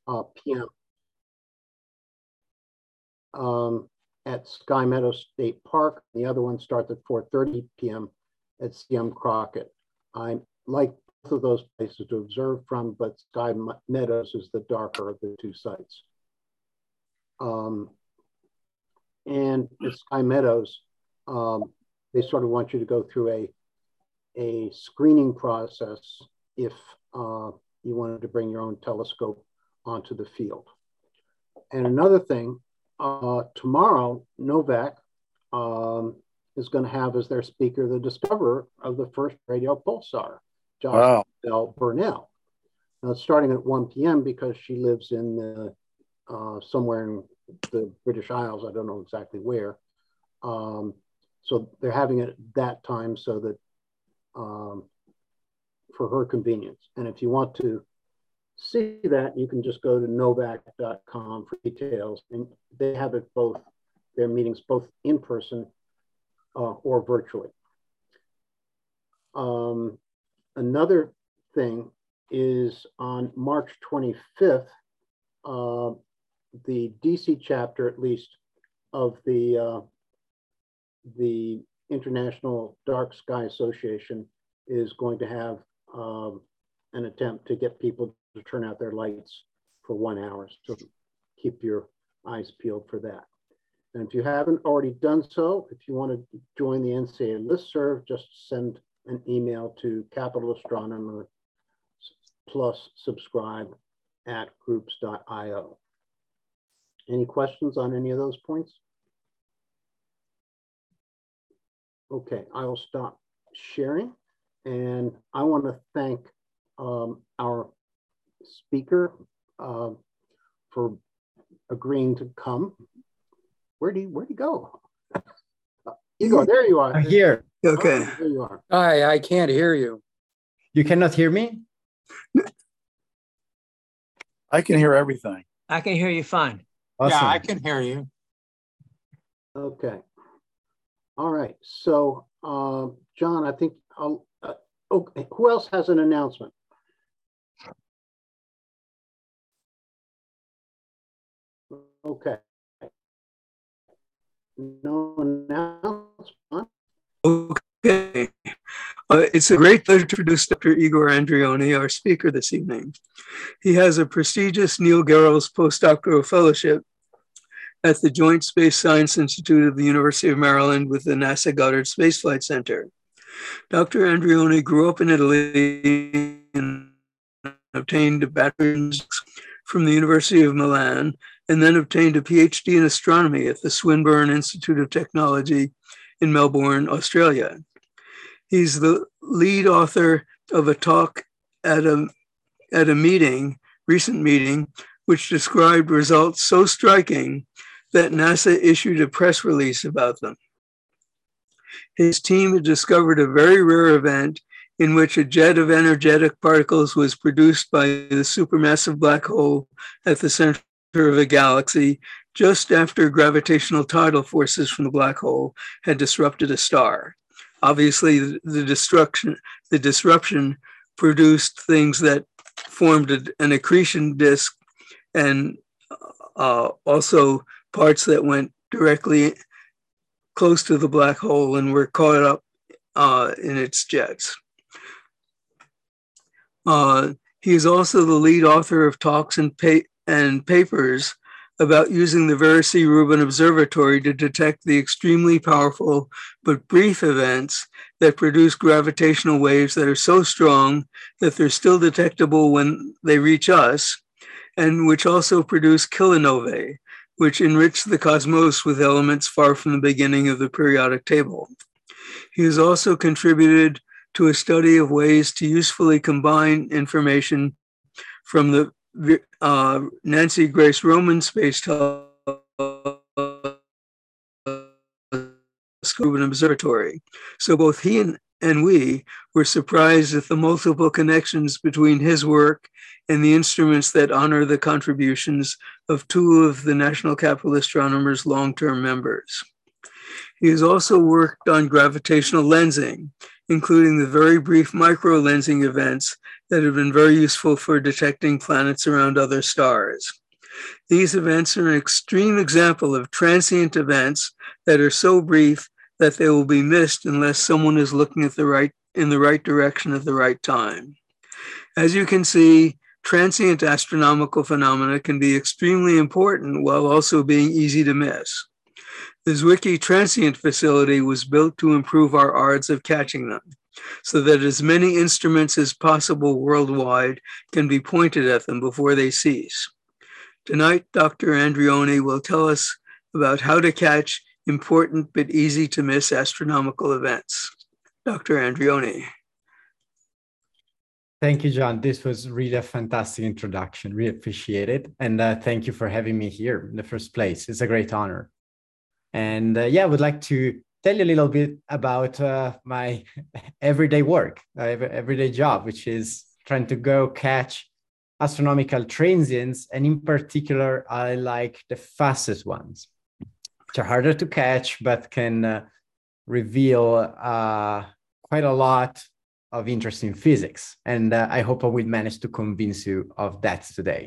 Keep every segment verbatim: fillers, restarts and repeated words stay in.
uh, p m Um, at Sky Meadows State Park. The other one starts at four thirty p m at C M Crockett. I like both of those places to observe from, but Sky Meadows is the darker of the two sites. Um, and at Sky Meadows, um, they sort of want you to go through a, a screening process if uh, you wanted to bring your own telescope onto the field. And another thing, uh, tomorrow, Novak um, is going to have as their speaker the discoverer of the first radio pulsar, Jocelyn Wow. Bell Burnell. Now it's starting at one p m because she lives in the, uh, somewhere in the British Isles. I don't know exactly where. Um, so they're having it at that time so that um, for her convenience. And if you want to see that, you can just go to novak dot com for details. And they have it both, their meetings both in person uh, or virtually. Um, another thing is on March twenty-fifth, uh, the D C chapter, at least, of the, uh, the International Dark Sky Association is going to have um, an attempt to get people to turn out their lights for one hour. So keep your eyes peeled for that. And if you haven't already done so, if you want to join the N C A A listserv, just send an email to Capital Astronomer plus subscribe at groups dot i o. Any questions on any of those points? Okay, I will stop sharing. And I want to thank um, our speaker uh, for agreeing to come. Where do you, where'd he go? Igor, there you are. I'm here. Okay. Oh, there you are. Hi, I can't hear you. You cannot hear me? I can hear everything. I can hear you fine. Awesome. Yeah, I can hear you. Okay. All right. So, uh, John, I think I'll, uh, okay. Who else has an announcement? Okay. No announcement. Okay. Uh, it's a great pleasure to introduce Doctor Igor Andreoni, our speaker this evening. He has a prestigious Neil Gehrels postdoctoral fellowship at the Joint Space Science Institute of the University of Maryland with the NASA Goddard Space Flight Center. Doctor Andreoni grew up in Italy and obtained a bachelor's from the University of Milan, and then obtained a PhD in astronomy at the Swinburne Institute of Technology in Melbourne, Australia. He's the lead author of a talk at a, at a meeting, recent meeting, which described results so striking that NASA issued a press release about them. His team had discovered a very rare event in which a jet of energetic particles was produced by the supermassive black hole at the center of a galaxy just after gravitational tidal forces from the black hole had disrupted a star. Obviously, the destruction, the disruption produced things that formed a, an accretion disk and uh, also parts that went directly close to the black hole and were caught up uh, in its jets. Uh, he is also the lead author of talks and, pa and papers about using the Vera C. Rubin Observatory to detect the extremely powerful but brief events that produce gravitational waves that are so strong that they're still detectable when they reach us, and which also produce kilonovae, which enrich the cosmos with elements far from the beginning of the periodic table. He has also contributed to a study of ways to usefully combine information from the uh, Nancy Grace Roman Space Telescope Observatory. So both he and, and we were surprised at the multiple connections between his work and the instruments that honor the contributions of two of the National Capital Astronomers' long-term members. He has also worked on gravitational lensing, including the very brief micro-lensing events that have been very useful for detecting planets around other stars. These events are an extreme example of transient events that are so brief that they will be missed unless someone is looking at the right in the right direction at the right time. As you can see, transient astronomical phenomena can be extremely important while also being easy to miss. The Zwicky Transient Facility was built to improve our odds of catching them, so that as many instruments as possible worldwide can be pointed at them before they cease. Tonight, Doctor Andreoni will tell us about how to catch important but easy to miss astronomical events. Doctor Andreoni. Thank you, John. This was really a fantastic introduction. Really appreciate it. And uh, thank you for having me here in the first place. It's a great honor. And uh, yeah, I would like to tell you a little bit about uh, my everyday work, uh, everyday job, which is trying to go catch astronomical transients. And in particular, I like the fastest ones, which are harder to catch, but can uh, reveal uh, quite a lot of interesting physics. And uh, I hope I will manage to convince you of that today.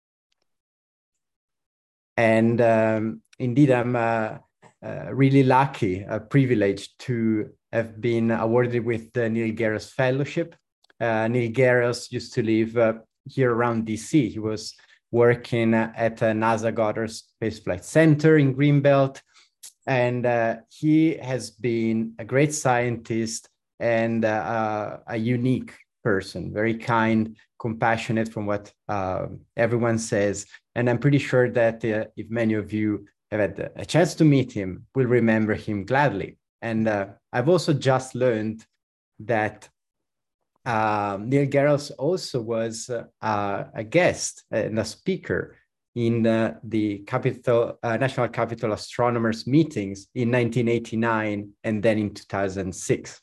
And um, indeed, I'm uh, uh, really lucky, uh, privileged to have been awarded with the Neil Garros Fellowship. Uh, Neil Garros used to live uh, here around D C. He was working at uh, NASA Goddard Space Flight Center in Greenbelt. And uh, he has been a great scientist and uh, a unique person, very kind, compassionate from what uh, everyone says. And I'm pretty sure that uh, if many of you have had a chance to meet him, will remember him gladly. And uh, I've also just learned that uh, Neil Garros also was uh, a guest and a speaker in uh, the Capital, uh, National Capital Astronomers meetings in nineteen eighty-nine and then in two thousand six.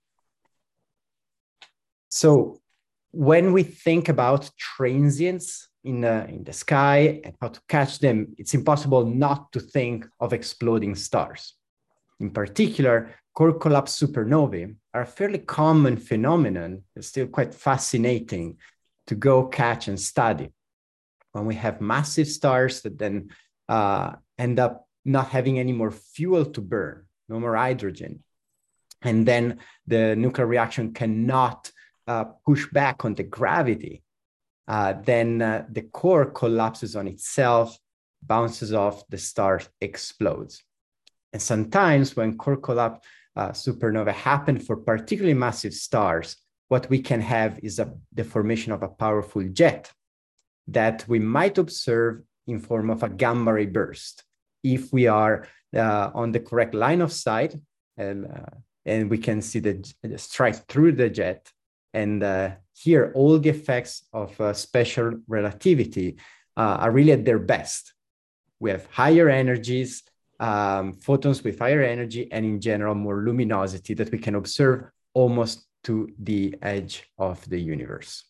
So when we think about transients in, uh, in the sky and how to catch them, it's impossible not to think of exploding stars. In particular, core collapse supernovae are a fairly common phenomenon. It's still quite fascinating to go catch and study. When we have massive stars that then uh, end up not having any more fuel to burn, no more hydrogen, and then the nuclear reaction cannot uh, push back on the gravity, uh, then uh, the core collapses on itself, bounces off, the star explodes. And sometimes when core collapse uh, supernova happen for particularly massive stars, what we can have is a, the formation of a powerful jet that we might observe in form of a gamma ray burst if we are uh, on the correct line of sight, and, uh, and we can see the, the strike through the jet. And uh, here, all the effects of uh, special relativity uh, are really at their best. We have higher energies, um, photons with higher energy, and in general, more luminosity that we can observe almost to the edge of the universe.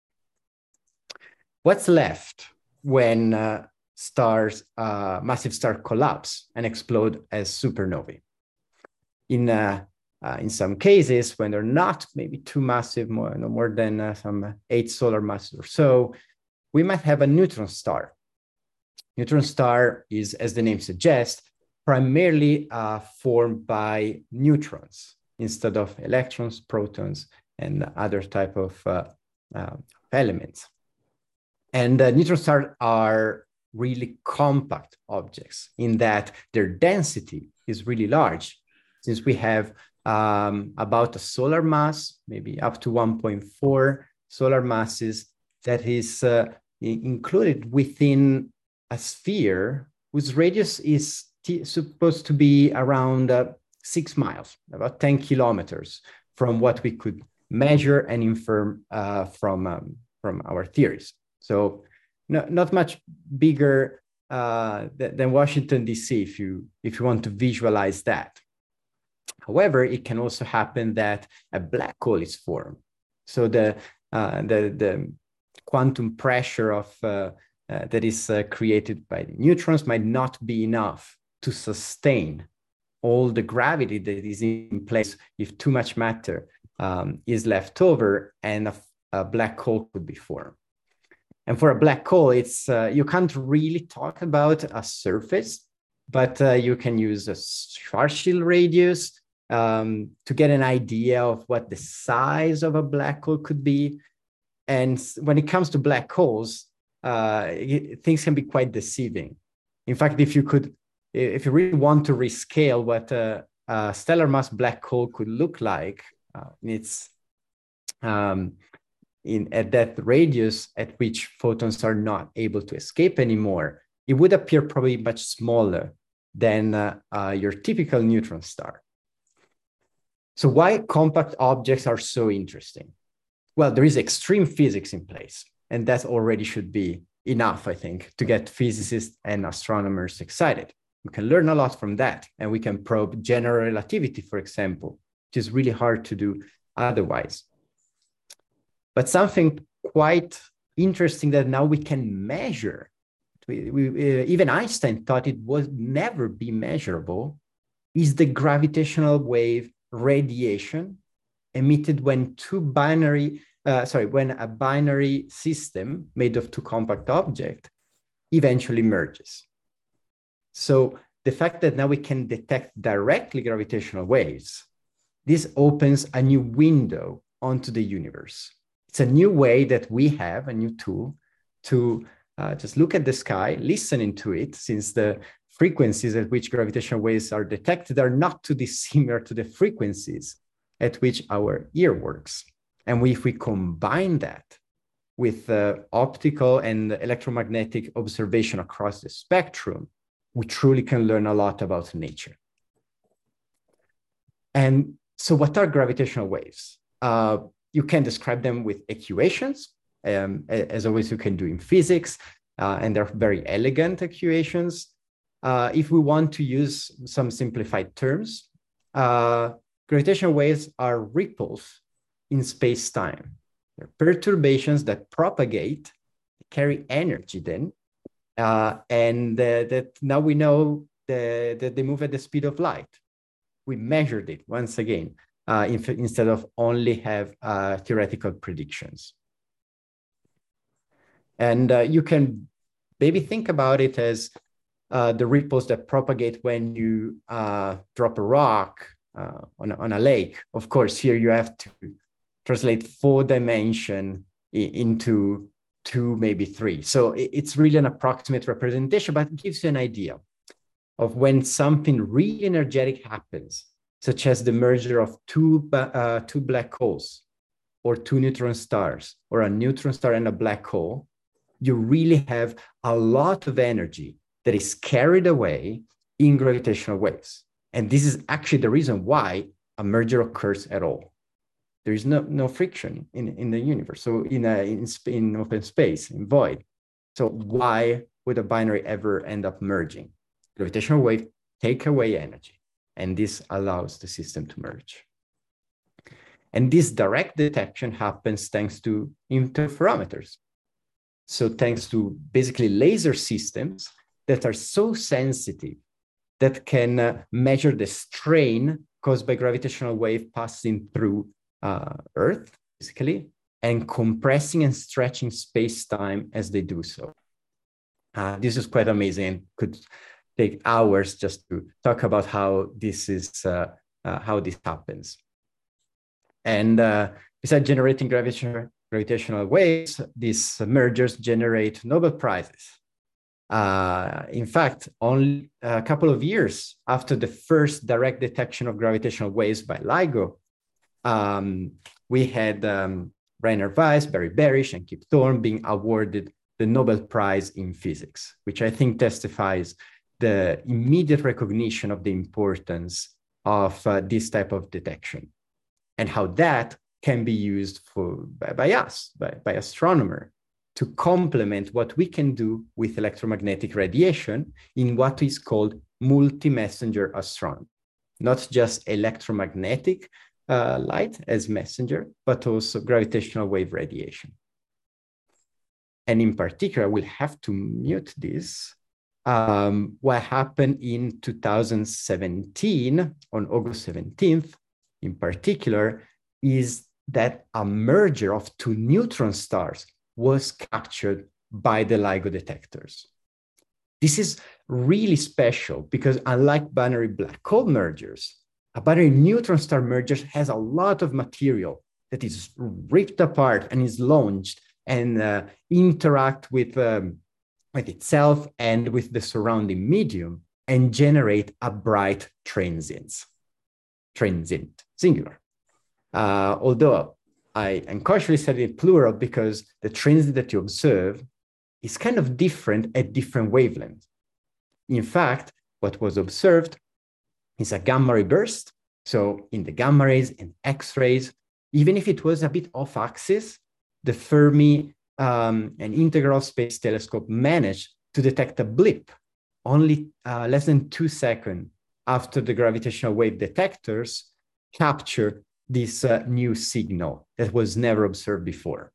What's left when uh, stars, uh, massive star collapse and explode as supernovae? In, uh, uh, in some cases, when they're not maybe too massive, more, no more than uh, some eight solar masses or so, we might have a neutron star. Neutron star is, as the name suggests, primarily uh, formed by neutrons instead of electrons, protons, and other type of uh, uh, elements. And uh, neutron stars are really compact objects in that their density is really large, since we have um, about a solar mass, maybe up to one point four solar masses, that is uh, included within a sphere whose radius is supposed to be around uh, six miles, about ten kilometers from what we could measure and infer uh, from, um, from our theories. So no, not much bigger uh, th than Washington, D C, if you, if you want to visualize that. However, it can also happen that a black hole is formed. So the, uh, the, the quantum pressure of, uh, uh, that is uh, created by the neutrons might not be enough to sustain all the gravity that is in place if too much matter um, is left over, and a a black hole could be formed. And for a black hole, it's uh, you can't really talk about a surface, but uh, you can use a Schwarzschild radius um, to get an idea of what the size of a black hole could be. And when it comes to black holes, uh, it, things can be quite deceiving. In fact, if you could, if you really want to rescale what a, a stellar mass black hole could look like, uh, it's um, in at that radius at which photons are not able to escape anymore, it would appear probably much smaller than uh, uh, your typical neutron star. So why compact objects are so interesting? Well, there is extreme physics in place, and that already should be enough, I think, to get physicists and astronomers excited. We can learn a lot from that, and we can probe general relativity, for example, which is really hard to do otherwise. But something quite interesting that now we can measure, we, we, uh, even Einstein thought it would never be measurable, is the gravitational wave radiation emitted when two binary, uh, sorry, when a binary system made of two compact objects eventually merges. So the fact that now we can detect directly gravitational waves, this opens a new window onto the universe. It's a new way that we have, a new tool, to uh, just look at the sky, listen into it, since the frequencies at which gravitational waves are detected are not too dissimilar to the frequencies at which our ear works. And if we combine that with uh, optical and electromagnetic observation across the spectrum, we truly can learn a lot about nature. And so what are gravitational waves? Uh, you can describe them with equations, um, as always you can do in physics, uh, and they're very elegant equations. Uh, if we want to use some simplified terms, uh, gravitational waves are ripples in space-time. They're perturbations that propagate, carry energy then, uh, and uh, that now we know the, that they move at the speed of light. We measured it once again, uh, in, instead of only have uh, theoretical predictions. And uh, you can maybe think about it as uh, the ripples that propagate when you uh, drop a rock uh, on, a, on a lake. Of course, here you have to translate four dimension into two, maybe three. So it's really an approximate representation, but it gives you an idea of when something really energetic happens, such as the merger of two, uh, two black holes or two neutron stars, or a neutron star and a black hole, you really have a lot of energy that is carried away in gravitational waves. And this is actually the reason why a merger occurs at all. There is no, no friction in, in the universe. So in, a, in, in open space, in void. So why would a binary ever end up merging? Gravitational waves take away energy, and this allows the system to merge. And this direct detection happens thanks to interferometers. So thanks to basically laser systems that are so sensitive that can uh, measure the strain caused by gravitational wave passing through uh, Earth, basically, and compressing and stretching space-time as they do so. Uh, this is quite amazing and could take hours just to talk about how this is, uh, uh, how this happens. And uh, besides generating gravitational, gravitational waves, these mergers generate Nobel Prizes. Uh, in fact, only a couple of years after the first direct detection of gravitational waves by LIGO, um, we had um, Rainer Weiss, Barry Barish, and Kip Thorne being awarded the Nobel Prize in Physics, which I think testifies the immediate recognition of the importance of uh, this type of detection and how that can be used for, by, by us, by, by astronomers, to complement what we can do with electromagnetic radiation in what is called multi-messenger astronomy. Not just electromagnetic uh, light as messenger, but also gravitational wave radiation. And in particular, we'll have to mute this. Um, what happened in two thousand seventeen, on August seventeenth, in particular, is that a merger of two neutron stars was captured by the LIGO detectors. This is really special because unlike binary black hole mergers, a binary neutron star merger has a lot of material that is ripped apart and is launched and uh, interact with, um, with itself and with the surrounding medium and generate a bright transient, transient singular. Uh, although I unconsciously said it plural because the transient that you observe is kind of different at different wavelengths. In fact, what was observed is a gamma ray burst. So in the gamma rays and X-rays, even if it was a bit off axis, the Fermi um, and integral space telescope managed to detect a blip only uh, less than two seconds after the gravitational wave detectors captured this uh, new signal that was never observed before.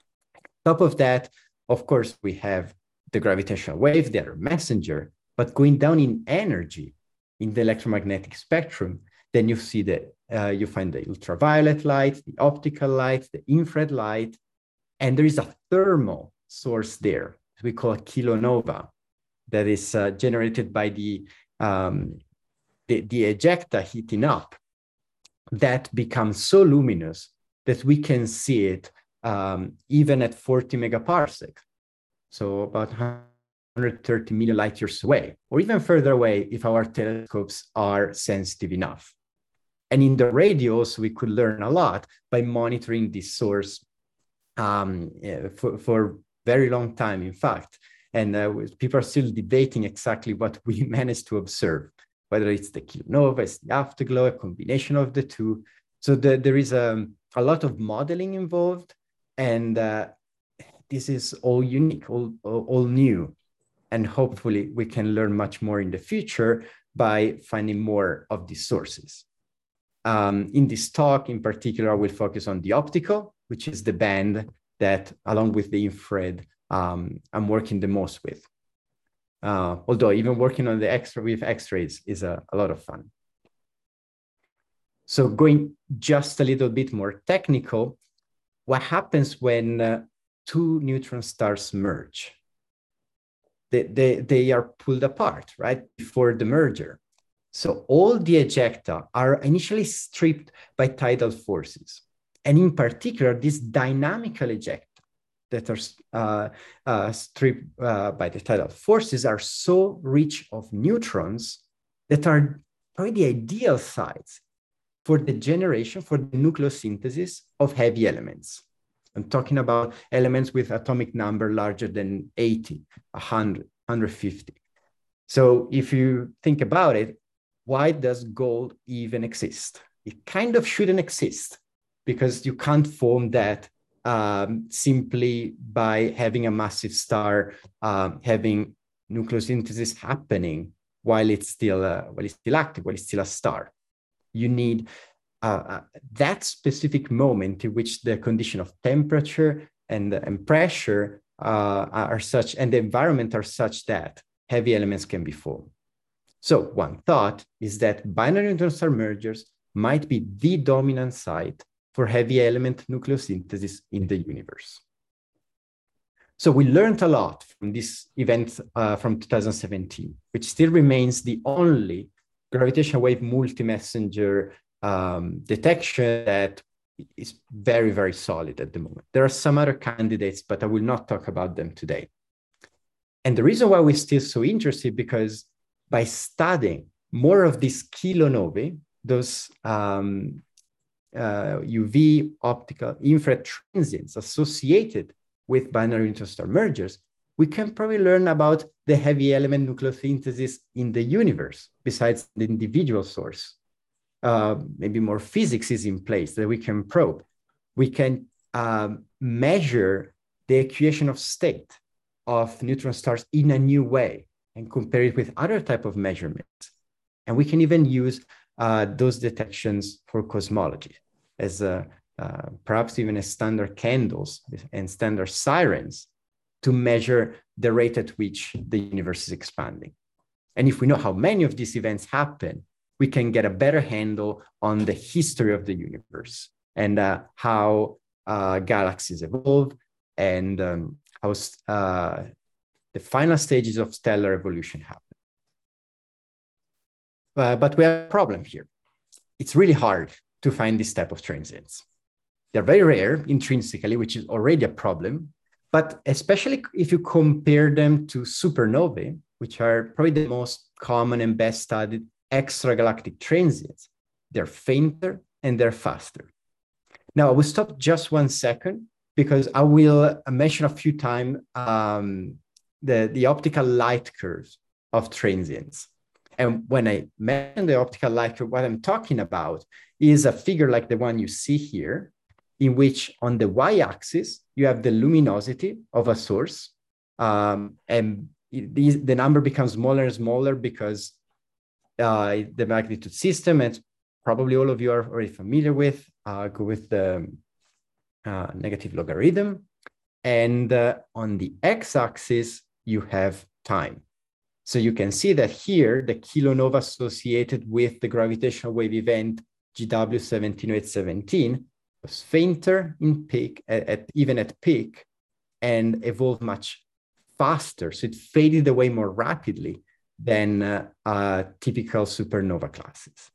On top of that, of course, we have the gravitational wave, the other messenger, but going down in energy in the electromagnetic spectrum, then you see that uh, you find the ultraviolet light, the optical light, the infrared light, and there is a thermal source there, we call a kilonova, that is uh, generated by the, um, the, the ejecta heating up, that becomes so luminous that we can see it um, even at forty megaparsec, so about one hundred thirty million light years away, or even further away if our telescopes are sensitive enough. And in the radios, we could learn a lot by monitoring this source um, for, for very long time, in fact. And uh, people are still debating exactly what we managed to observe, whether it's the kilonova, it's the afterglow, a combination of the two. So the, there is a, a lot of modeling involved, and uh, this is all unique, all, all, all new. And hopefully we can learn much more in the future by finding more of these sources. Um, in this talk, in particular, I will focus on the optical, which is the band that, along with the infrared, um, I'm working the most with. Uh, although even working on the X-ray with X-rays is a, a lot of fun. So going just a little bit more technical, what happens when uh, two neutron stars merge? They, they, they are pulled apart, right, before the merger. So all the ejecta are initially stripped by tidal forces. And in particular, these dynamical ejecta that are uh, uh, stripped uh, by the tidal forces are so rich of neutrons that are probably the ideal sites for the generation, for the nucleosynthesis of heavy elements. I'm talking about elements with atomic number larger than eighty, one hundred, one hundred fifty. So if you think about it, why does gold even exist? It kind of shouldn't exist because you can't form that um, simply by having a massive star, um, having nucleosynthesis happening while it's still uh, while it's still active, while it's still a star. You need uh, uh, that specific moment in which the condition of temperature and, and pressure uh, are such, and the environment are such that heavy elements can be formed. So one thought is that binary neutron star mergers might be the dominant site for heavy element nucleosynthesis in the universe. So we learned a lot from this event uh, from two thousand seventeen, which still remains the only gravitational wave multi-messenger um, detection that is very, very solid at the moment. There are some other candidates, but I will not talk about them today. And the reason why we're still so interested, because by studying more of these kilonovae, those um, uh, U V, optical, infrared transients associated with binary neutron star mergers, we can probably learn about the heavy element nucleosynthesis in the universe, besides the individual source. Uh, maybe more physics is in place that we can probe. We can um, measure the equation of state of neutron stars in a new way and compare it with other type of measurements. And we can even use uh, those detections for cosmology, as uh, uh, perhaps even as standard candles and standard sirens, to measure the rate at which the universe is expanding. And if we know how many of these events happen, we can get a better handle on the history of the universe and uh, how uh, galaxies evolve, and um, how uh, the final stages of stellar evolution happen. Uh, but we have a problem here. It's really hard to find this type of transients. They're very rare intrinsically, which is already a problem, but especially if you compare them to supernovae, which are probably the most common and best studied extragalactic transients, they're fainter and they're faster. Now, I will stop just one second because I will mention a few times um, the, the optical light curves of transients. And when I mention the optical light curve, what I'm talking about is a figure like the one you see here, in which on the y-axis, you have the luminosity of a source. Um, and it, the, the number becomes smaller and smaller because uh, the magnitude system, and probably all of you are already familiar with, uh, go with the uh, negative logarithm. And uh, on the x-axis, you have time. So you can see that here, the kilonova associated with the gravitational wave event G W one seven zero eight one seven was fainter in peak, at, at, even at peak, and evolved much faster. So it faded away more rapidly than uh, uh, typical supernova classes.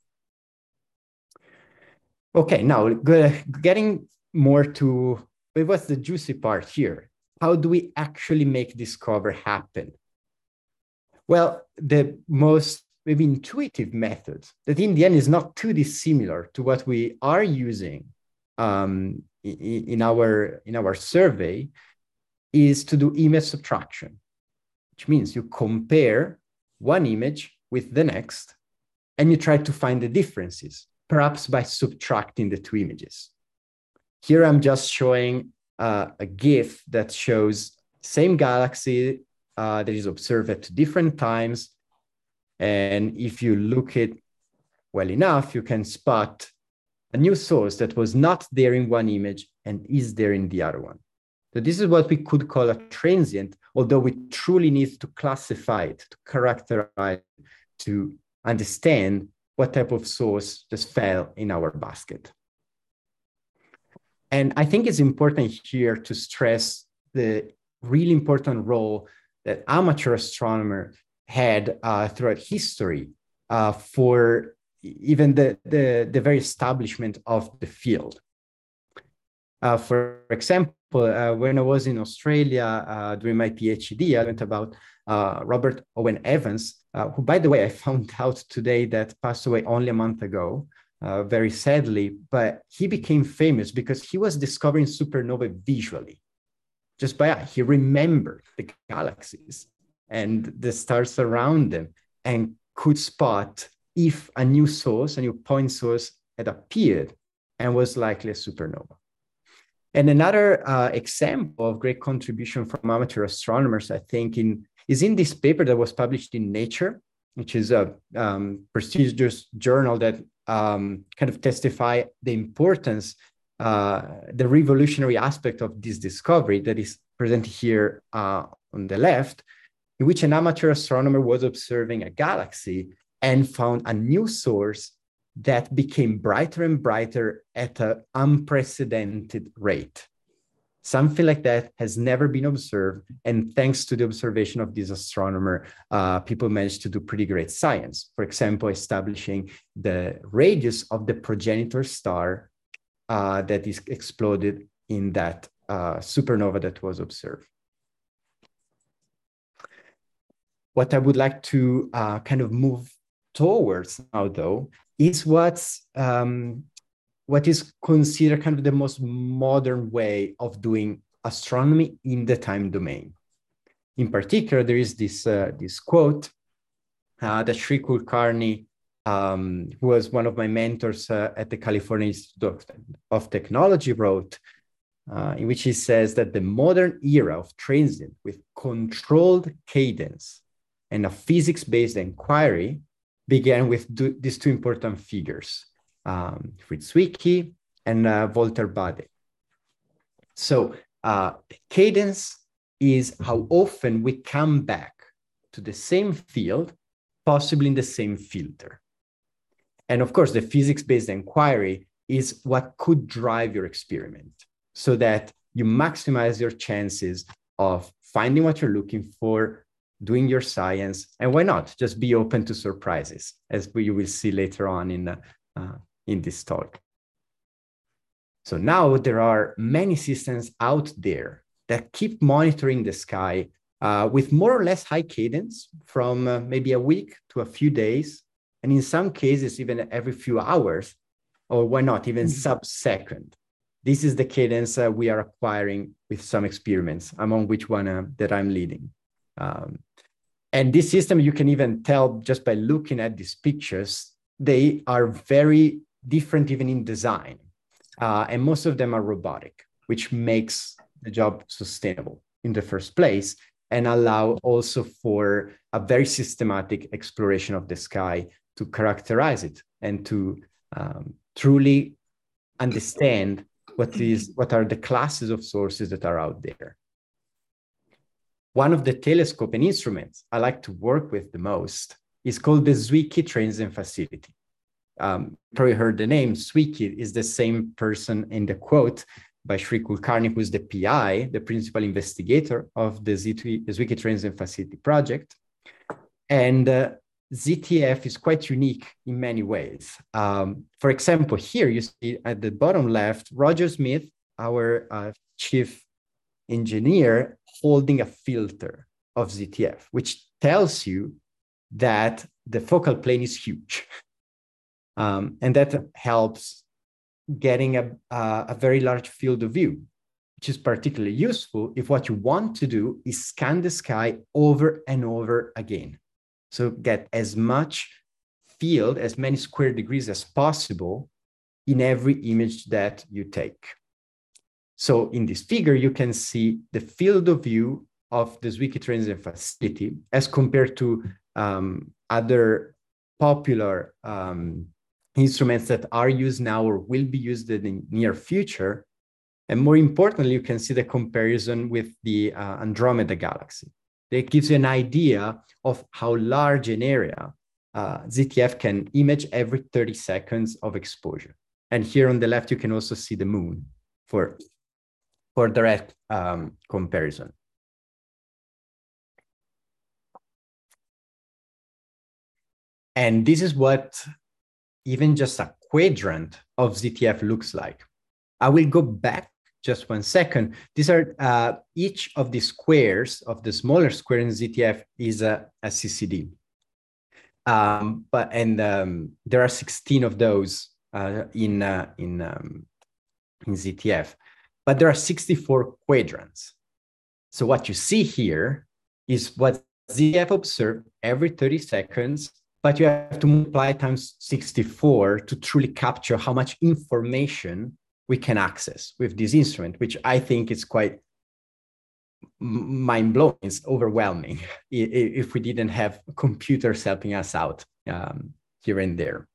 Okay, now getting more to what's the juicy part here. How do we actually make discovery happen? Well, the most maybe intuitive method that in the end is not too dissimilar to what we are using um, in, in, our, in our survey is to do image subtraction, which means you compare one image with the next and you try to find the differences, perhaps by subtracting the two images. Here I'm just showing uh, a GIF that shows same galaxy Uh, that is observed at different times. And if you look at well enough, you can spot a new source that was not there in one image and is there in the other one. So this is what we could call a transient, although we truly need to classify it, to characterize it, to understand what type of source just fell in our basket. And I think it's important here to stress the really important role that amateur astronomers had uh, throughout history uh, for even the, the, the very establishment of the field. Uh, for example, uh, when I was in Australia uh, during my PhD, I learned about uh, Robert Owen Evans, uh, who, by the way, I found out today that passed away only a month ago, uh, very sadly, but he became famous because he was discovering supernovae visually. Just by eye, he remembered the galaxies and the stars around them and could spot if a new source, a new point source had appeared and was likely a supernova. And another uh, example of great contribution from amateur astronomers, I think, in, is in this paper that was published in Nature, which is a um, prestigious journal that um, kind of testify the importance Uh, the revolutionary aspect of this discovery that is presented here uh, on the left, in which an amateur astronomer was observing a galaxy and found a new source that became brighter and brighter at an unprecedented rate. Something like that has never been observed. And thanks to the observation of this astronomer, uh, people managed to do pretty great science. For example, establishing the radius of the progenitor star Uh, that is exploded in that uh, supernova that was observed. What I would like to uh, kind of move towards now, though, is what's um, what is considered kind of the most modern way of doing astronomy in the time domain. In particular, there is this uh, this quote uh, that Sri Kulkarni, Um, who was one of my mentors uh, at the California Institute of Technology, wrote, uh, in which he says that the modern era of transient with controlled cadence and a physics-based inquiry began with do, these two important figures, um, Fritz Zwicky and uh, Walter Bade. So uh, cadence is how often we come back to the same field, possibly in the same filter. And of course, the physics-based inquiry is what could drive your experiment so that you maximize your chances of finding what you're looking for, doing your science, and why not just be open to surprises, as we will see later on in, uh, uh, in this talk. So now there are many systems out there that keep monitoring the sky uh, with more or less high cadence from uh, maybe a week to a few days, and in some cases, even every few hours, or why not even mm-hmm. sub-second. This is the cadence uh, we are acquiring with some experiments, among which one uh, that I'm leading. Um, and this system, you can even tell just by looking at these pictures, they are very different even in design. Uh, and most of them are robotic, which makes the job sustainable in the first place and allow also for a very systematic exploration of the sky to characterize it and to um, truly understand what is what are the classes of sources that are out there. One of the telescope and instruments I like to work with the most is called the Zwicky Transit Facility. Um, probably heard the name. Zwicky is the same person in the quote by Sri Kulkarni, who's the P I, the principal investigator of the Zwicky Transit Facility project. And uh, Z T F is quite unique in many ways. Um, for example, here you see at the bottom left, Roger Smith, our uh, chief engineer, holding a filter of Z T F, which tells you that the focal plane is huge. Um, and that helps getting a, uh, a very large field of view, which is particularly useful if what you want to do is scan the sky over and over again. So get as much field, as many square degrees as possible in every image that you take. So in this figure, you can see the field of view of the Zwicky Transit Facility as compared to um, other popular um, instruments that are used now or will be used in the near future. And more importantly, you can see the comparison with the uh, Andromeda Galaxy. It gives you an idea of how large an area uh, Z T F can image every thirty seconds of exposure. And here on the left, you can also see the moon for, for direct um, comparison. And this is what even just a quadrant of Z T F looks like. I will go back just one second. These are uh, each of the squares of the smaller square in Z T F is a, a C C D. Um, but and um, there are sixteen of those uh, in uh, in um, in Z T F, but there are sixty-four quadrants. So what you see here is what Z T F observed every thirty seconds, but you have to multiply times sixty-four to truly capture how much information we can access with this instrument, which I think is quite mind-blowing. It's overwhelming if we didn't have computers helping us out um, here and there.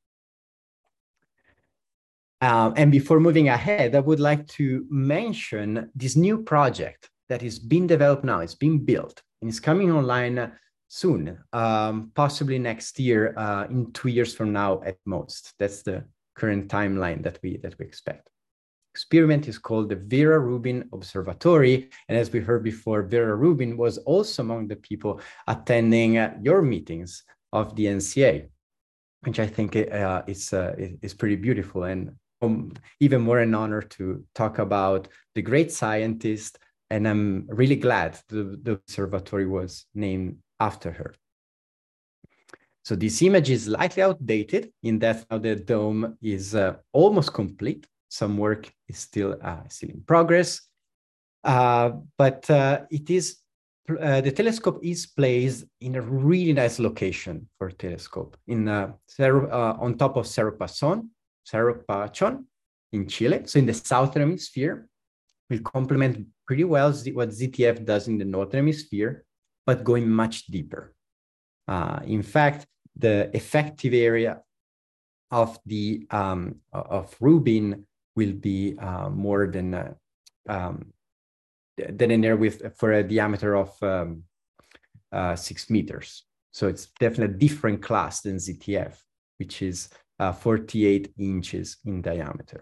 Um, and before moving ahead, I would like to mention this new project that is being developed now. It's being built and it's coming online soon, um, possibly next year, uh, in two years from now at most. That's the current timeline that we that we expect. Experiment is called the Vera Rubin Observatory, and as we heard before, Vera Rubin was also among the people attending uh, your meetings of the N C A, which I think uh, is uh, is pretty beautiful, and um, even more an honor to talk about the great scientist. And I'm really glad the, the observatory was named after her. So this image is slightly outdated in that now the dome is uh, almost complete. Some work is still, uh, still in progress, uh, but uh, it is, uh, the telescope is placed in a really nice location for a telescope in, uh, Cerro, uh, on top of Cerro Pachon, Cerro Pachon in Chile. So in the southern hemisphere, will complement pretty well what Z T F does in the northern hemisphere, but going much deeper. Uh, in fact, the effective area of the um, of Rubin will be uh, more than uh, um, than an area with for a diameter of um, uh, six meters. So it's definitely a different class than Z T F, which is uh, forty-eight inches in diameter.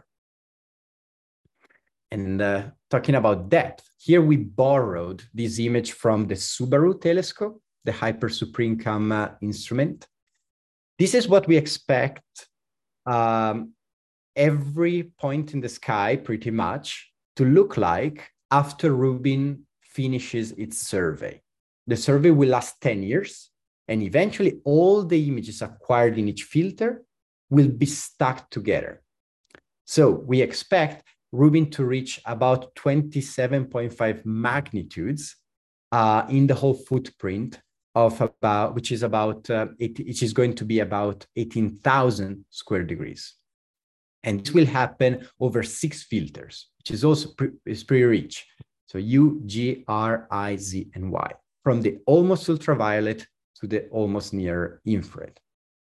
And uh, talking about depth, here we borrowed this image from the Subaru telescope, the Hyper Suprincam uh, instrument. This is what we expect um, every point in the sky, pretty much, to look like after Rubin finishes its survey. The survey will last ten years, and eventually all the images acquired in each filter will be stuck together. So we expect Rubin to reach about twenty-seven point five magnitudes uh, in the whole footprint of about, which is about, uh, eighty, which is going to be about eighteen thousand square degrees. And this will happen over six filters, which is also pre is pretty rich. So U, G, R, I, Z, and Y, from the almost ultraviolet to the almost near infrared.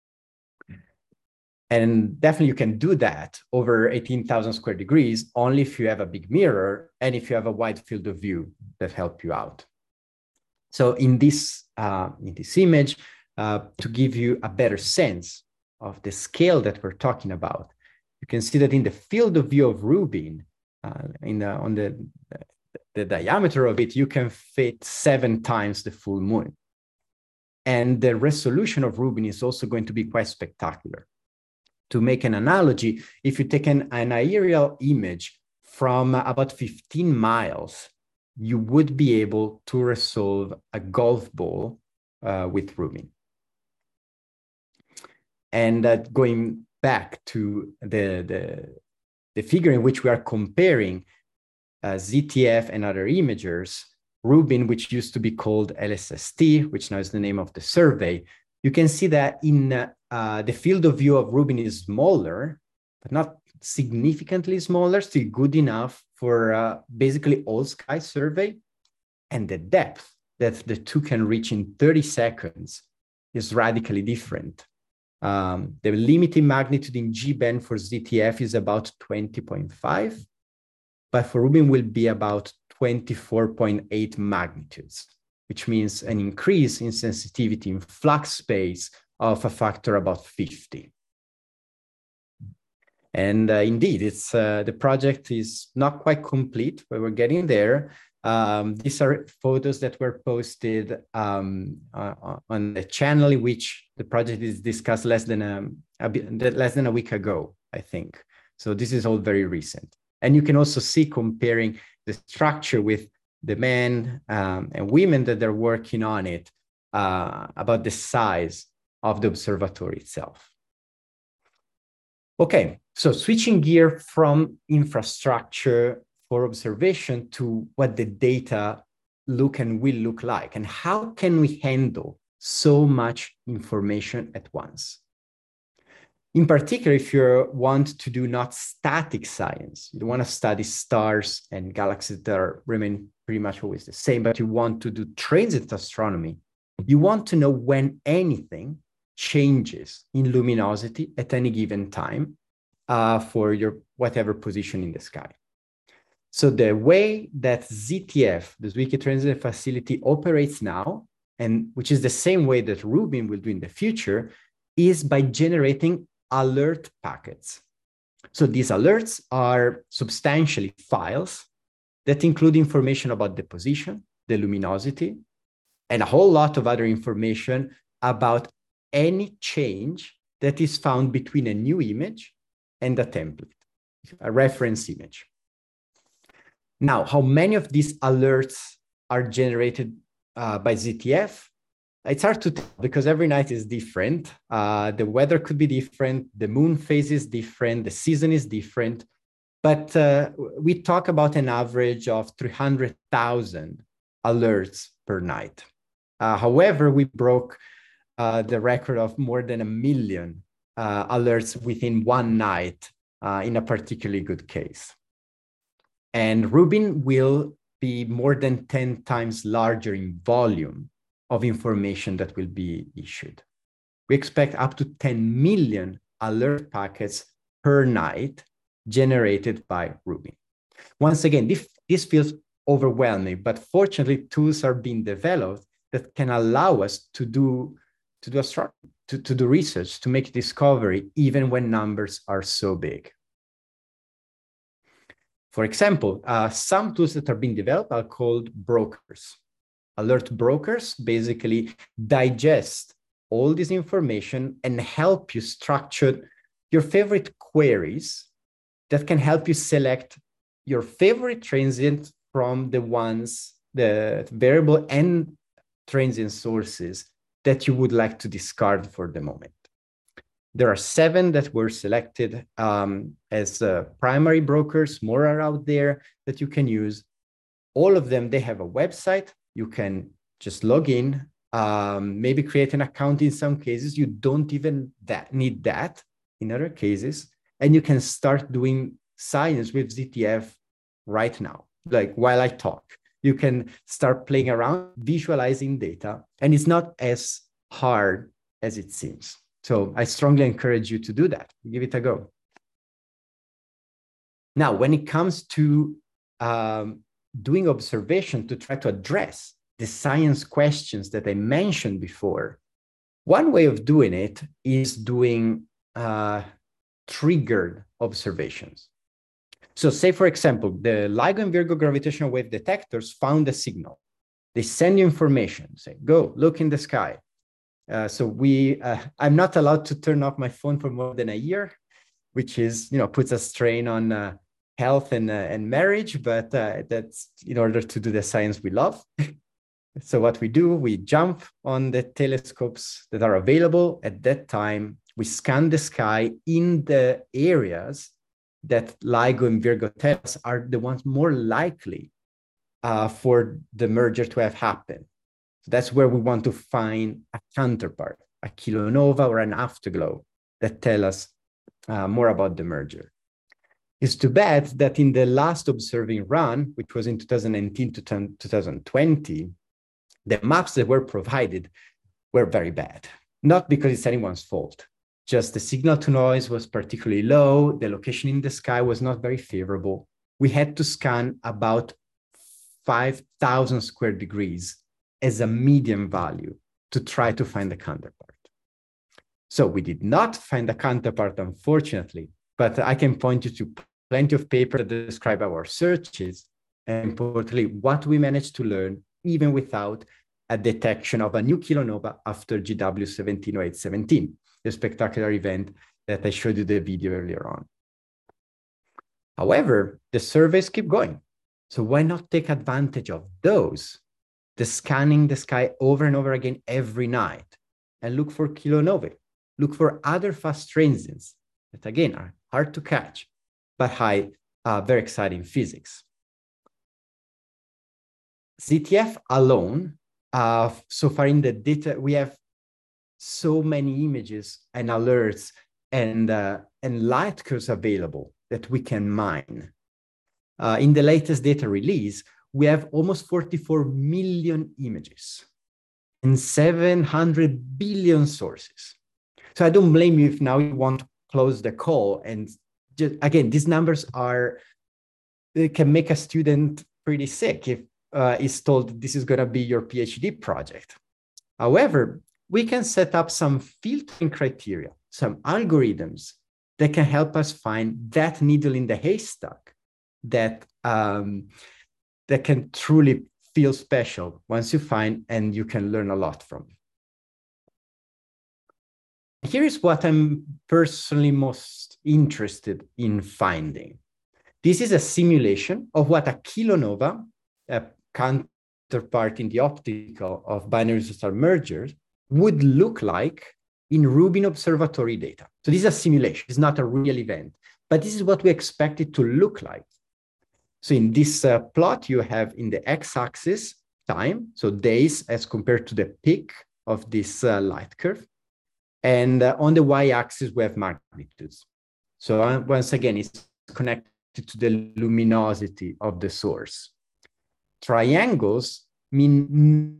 And definitely you can do that over eighteen thousand square degrees only if you have a big mirror and if you have a wide field of view that help you out. So in this, uh, in this image, uh, to give you a better sense of the scale that we're talking about, you can see that in the field of view of Rubin, uh, in the, on the, the diameter of it, you can fit seven times the full moon. And the resolution of Rubin is also going to be quite spectacular. To make an analogy, if you take an, an aerial image from about fifteen miles, you would be able to resolve a golf ball uh, with Rubin. And uh, going back to the, the, the figure in which we are comparing uh, Z T F and other imagers, Rubin, which used to be called L S S T, which now is the name of the survey, you can see that in uh, uh, the field of view of Rubin is smaller, but not significantly smaller, still good enough for uh, basically all sky survey. And the depth that the two can reach in thirty seconds is radically different. Um, the limiting magnitude in G-band for Z T F is about twenty point five, but for Rubin will be about twenty-four point eight magnitudes, which means an increase in sensitivity in flux space of a factor about fifty. And uh, indeed, it's uh, the project is not quite complete, but we're getting there. Um, these are photos that were posted um, uh, on the channel in which the project is discussed less than a, a bit, less than a week ago, I think. So this is all very recent. And you can also see comparing the structure with the men um, and women that are working on it uh, about the size of the observatory itself. Okay, so switching gear from infrastructure for observation to what the data look and will look like, and how can we handle so much information at once? In particular, if you want to do not static science, you want to study stars and galaxies that are, remain pretty much always the same, but you want to do transit astronomy, you want to know when anything changes in luminosity at any given time uh, for your whatever position in the sky. So the way that Z T F, the Zwicky Transit Facility, operates now, and which is the same way that Rubin will do in the future, is by generating alert packets. So these alerts are substantially files that include information about the position, the luminosity, and a whole lot of other information about any change that is found between a new image and a template, a reference image. Now, how many of these alerts are generated uh, by Z T F? It's hard to tell because every night is different. Uh, the weather could be different. The moon phase is different. The season is different. But uh, we talk about an average of three hundred thousand alerts per night. Uh, however, we broke uh, the record of more than a million uh, alerts within one night uh, in a particularly good case. And Rubin will be more than ten times larger in volume of information that will be issued. We expect up to ten million alert packets per night generated by Rubin. Once again, this, this feels overwhelming, but fortunately, tools are being developed that can allow us to do, to do astronomy to, to do research, to make discovery, even when numbers are so big. For example, uh, some tools that are being developed are called brokers. Alert brokers basically digest all this information and help you structure your favorite queries that can help you select your favorite transient from the ones, the variable and transient sources that you would like to discard for the moment. There are seven that were selected um, as uh, primary brokers. More are out there that you can use. All of them, they have a website. You can just log in, um, maybe create an account. In some cases, you don't even that, need that in other cases. And you can start doing science with Z T F right now, like while I talk. You can start playing around, visualizing data, and it's not as hard as it seems. So I strongly encourage you to do that. Give it a go. Now, when it comes to um, doing observation to try to address the science questions that I mentioned before, one way of doing it is doing uh, triggered observations. So say, for example, the LIGO and Virgo gravitational wave detectors found a signal. They send you information, say, go look in the sky. Uh, so we, uh, I'm not allowed to turn off my phone for more than a year, which is, you know, puts a strain on uh, health and, uh, and marriage, but uh, that's in order to do the science we love. So what we do, we jump on the telescopes that are available at that time. We scan the sky in the areas that LIGO and Virgo tell us are the ones more likely uh, for the merger to have happened. So that's where we want to find a counterpart, a kilonova or an afterglow that tell us uh, more about the merger. It's too bad that in the last observing run, which was in two thousand nineteen to two thousand twenty, the maps that were provided were very bad. Not because it's anyone's fault, just the signal to noise was particularly low. The location in the sky was not very favorable. We had to scan about five thousand square degrees as a median value to try to find the counterpart. So we did not find the counterpart, unfortunately, but I can point you to plenty of papers that describe our searches and importantly, what we managed to learn even without a detection of a new kilonova after G W seventeen oh eight seventeen, the spectacular event that I showed you the video earlier on. However, the surveys keep going. So why not take advantage of those? The scanning the sky over and over again every night and look for kilonovae, look for other fast transients that again are hard to catch, but high, uh, very exciting physics. Z T F alone, uh, so far in the data, we have so many images and alerts and, uh, and light curves available that we can mine. Uh, in the latest data release, we have almost forty-four million images and seven hundred billion sources. So I don't blame you if now you want to close the call. And just, again, these numbers are, they can make a student pretty sick if uh, is told this is going to be your PhD project. However, we can set up some filtering criteria, some algorithms that can help us find that needle in the haystack that um, that can truly feel special once you find and you can learn a lot from. Here is what I'm personally most interested in finding. This is a simulation of what a kilonova, a counterpart in the optical of binary star mergers, would look like in Rubin observatory data. So this is a simulation, it's not a real event, but this is what we expect it to look like. So in this uh, plot, you have in the x-axis time, so days as compared to the peak of this uh, light curve. And uh, on the y-axis, we have magnitudes. So uh, once again, it's connected to the luminosity of the source. Triangles mean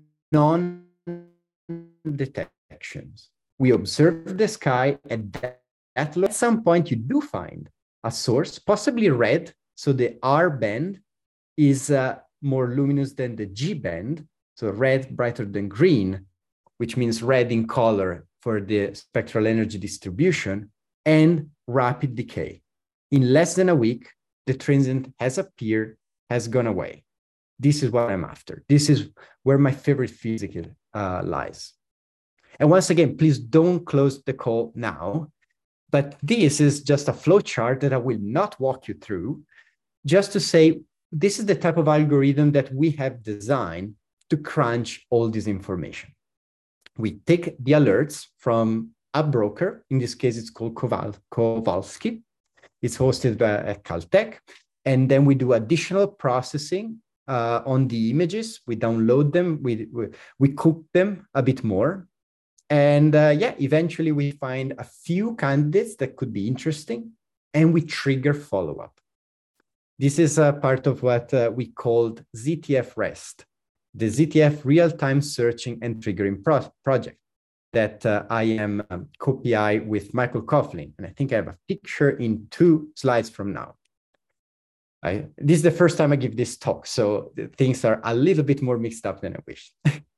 non-detections. We observe the sky at that, at some point you do find a source, possibly red. So the R band is uh, more luminous than the G band. So red brighter than green, which means red in color for the spectral energy distribution, and rapid decay. In less than a week, the transient has appeared, has gone away. This is what I'm after. This is where my favorite physics uh, lies. And once again, please don't close the call now, but this is just a flow chart that I will not walk you through, just to say, this is the type of algorithm that we have designed to crunch all this information. We take the alerts from a broker. In this case, it's called Koval Kowalski. It's hosted by, at Caltech. And then we do additional processing uh, on the images. We download them. We, we, we cook them a bit more. And uh, yeah, eventually we find a few candidates that could be interesting, and we trigger follow-up. This is a part of what uh, we called Z T F REST, the Z T F Real-Time Searching and Triggering pro Project that uh, I am um, co-P I with Michael Coughlin. And I think I have a picture in two slides from now. I, this is the first time I give this talk, so things are a little bit more mixed up than I wish.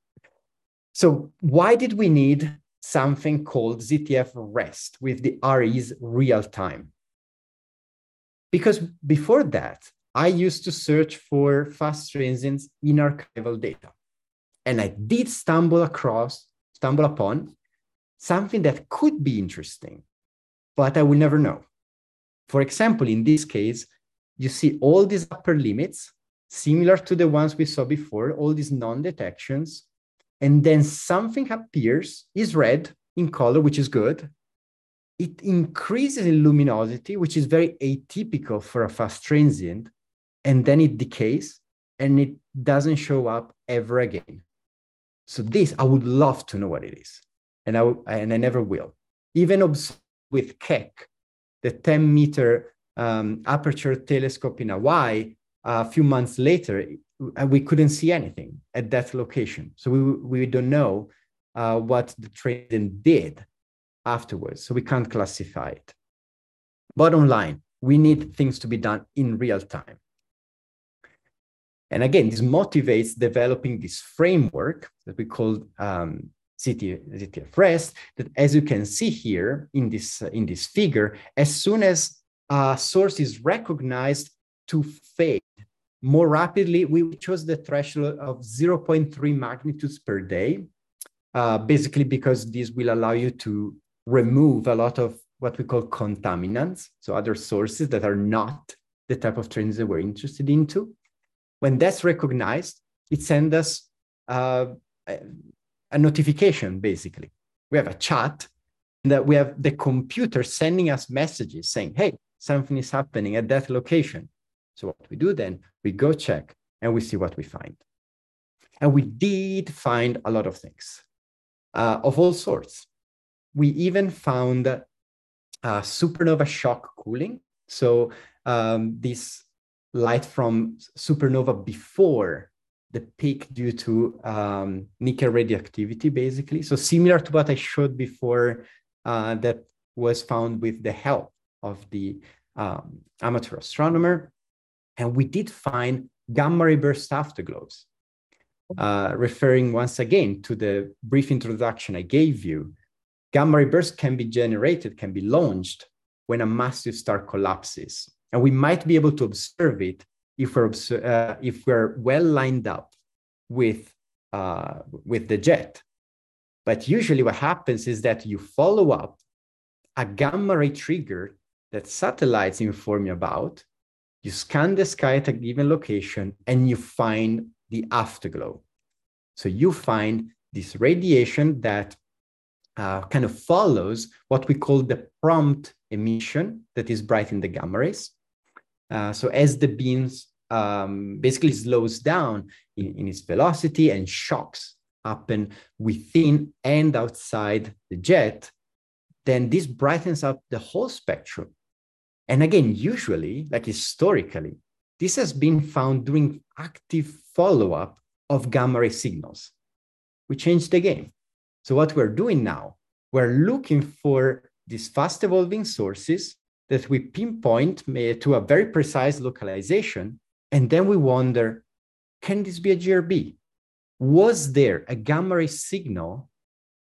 So why did we need something called Z T F REST with the R E's real time? Because before that, I used to search for fast transients in archival data. And I did stumble across, stumble upon something that could be interesting, but I will never know. For example, in this case, you see all these upper limits, similar to the ones we saw before, all these non-detections, and then something appears, is red in color, which is good. It increases in luminosity, which is very atypical for a fast transient, and then it decays, and it doesn't show up ever again. So this, I would love to know what it is, and I, and I never will. Even with Keck, the ten meter um, aperture telescope in Hawaii, a few months later, we couldn't see anything at that location. So we, we don't know uh, what the transient did afterwards. So we can't classify it. Bottom line, we need things to be done in real time. And again, this motivates developing this framework that we call um, Z T F REST, that as you can see here in this, uh, in this figure, as soon as a source is recognized to fade more rapidly, we chose the threshold of zero point three magnitudes per day, uh, basically because this will allow you to remove a lot of what we call contaminants, so other sources that are not the type of trends that we're interested into. When that's recognized, it sends us uh, a, a notification, basically. We have a chat, and that we have the computer sending us messages saying, hey, something is happening at that location. So what we do then, we go check and we see what we find. And we did find a lot of things uh, of all sorts. We even found uh, supernova shock cooling. So um, this light from supernova before the peak due to um, nickel radioactivity, basically. So similar to what I showed before uh, that was found with the help of the um, amateur astronomer. And we did find gamma ray burst afterglows, uh, referring once again to the brief introduction I gave you. Gamma ray burst can be generated, can be launched when a massive star collapses. And we might be able to observe it if we're, uh, if we're well lined up with, uh, with the jet. But usually what happens is that you follow up a gamma ray trigger that satellites inform you about. You scan the sky at a given location and you find the afterglow. So you find this radiation that uh, kind of follows what we call the prompt emission that is bright in the gamma rays. Uh, so as the beams um, basically slows down in, in its velocity and shocks happen within and outside the jet, then this brightens up the whole spectrum. And again, usually, like historically, this has been found during active follow-up of gamma ray signals. We changed the game. So what we're doing now, we're looking for these fast evolving sources that we pinpoint to a very precise localization. And then we wonder, can this be a G R B? Was there a gamma ray signal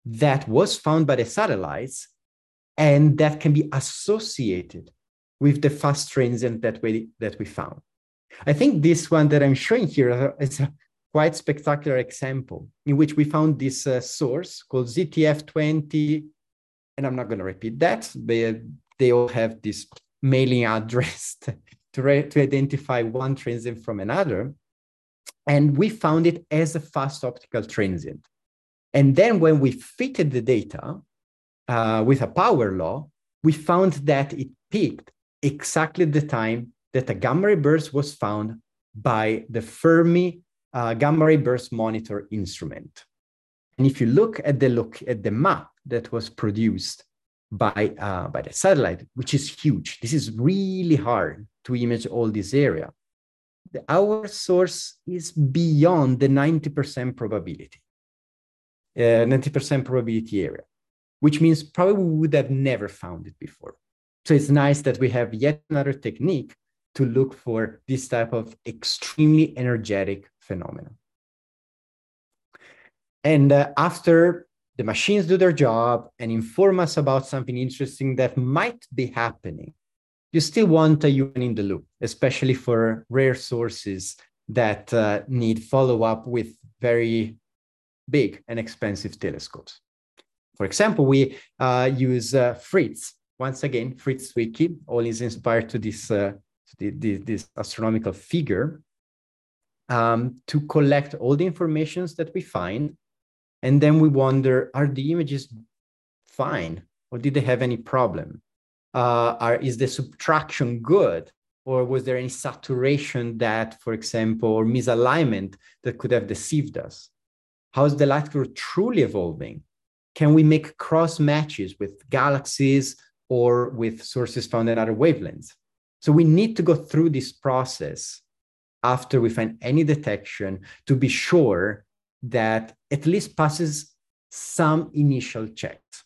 that was found by the satellites and that can be associated with the fast transient that we, that we found. I think this one that I'm showing here is a quite spectacular example in which we found this uh, source called Z T F twenty, and I'm not going to repeat that. They, they all have this mailing address to, re- to identify one transient from another. And we found it as a fast optical transient. And then when we fitted the data uh, with a power law, we found that it peaked exactly the time that a gamma ray burst was found by the Fermi uh, gamma ray burst monitor instrument. And if you look at the look at the map that was produced by, uh, by the satellite, which is huge, this is really hard to image all this area. The, our source is beyond the ninety percent probability, uh, ninety percent probability area, which means probably we would have never found it before. So it's nice that we have yet another technique to look for this type of extremely energetic phenomena. And uh, after the machines do their job and inform us about something interesting that might be happening, you still want a human in the loop, especially for rare sources that uh, need follow-up with very big and expensive telescopes. For example, we uh, use uh, FRITS. Once again, FRITS Wiki, all is inspired to this, uh, to the, this astronomical figure, um, to collect all the informations that we find. And then we wonder, are the images fine? Or did they have any problem? Uh, are, is the subtraction good? Or was there any saturation that, for example, or misalignment that could have deceived us? How is the light curve truly evolving? Can we make cross matches with galaxies or with sources found in other wavelengths? So we need to go through this process after we find any detection to be sure that at least passes some initial checks.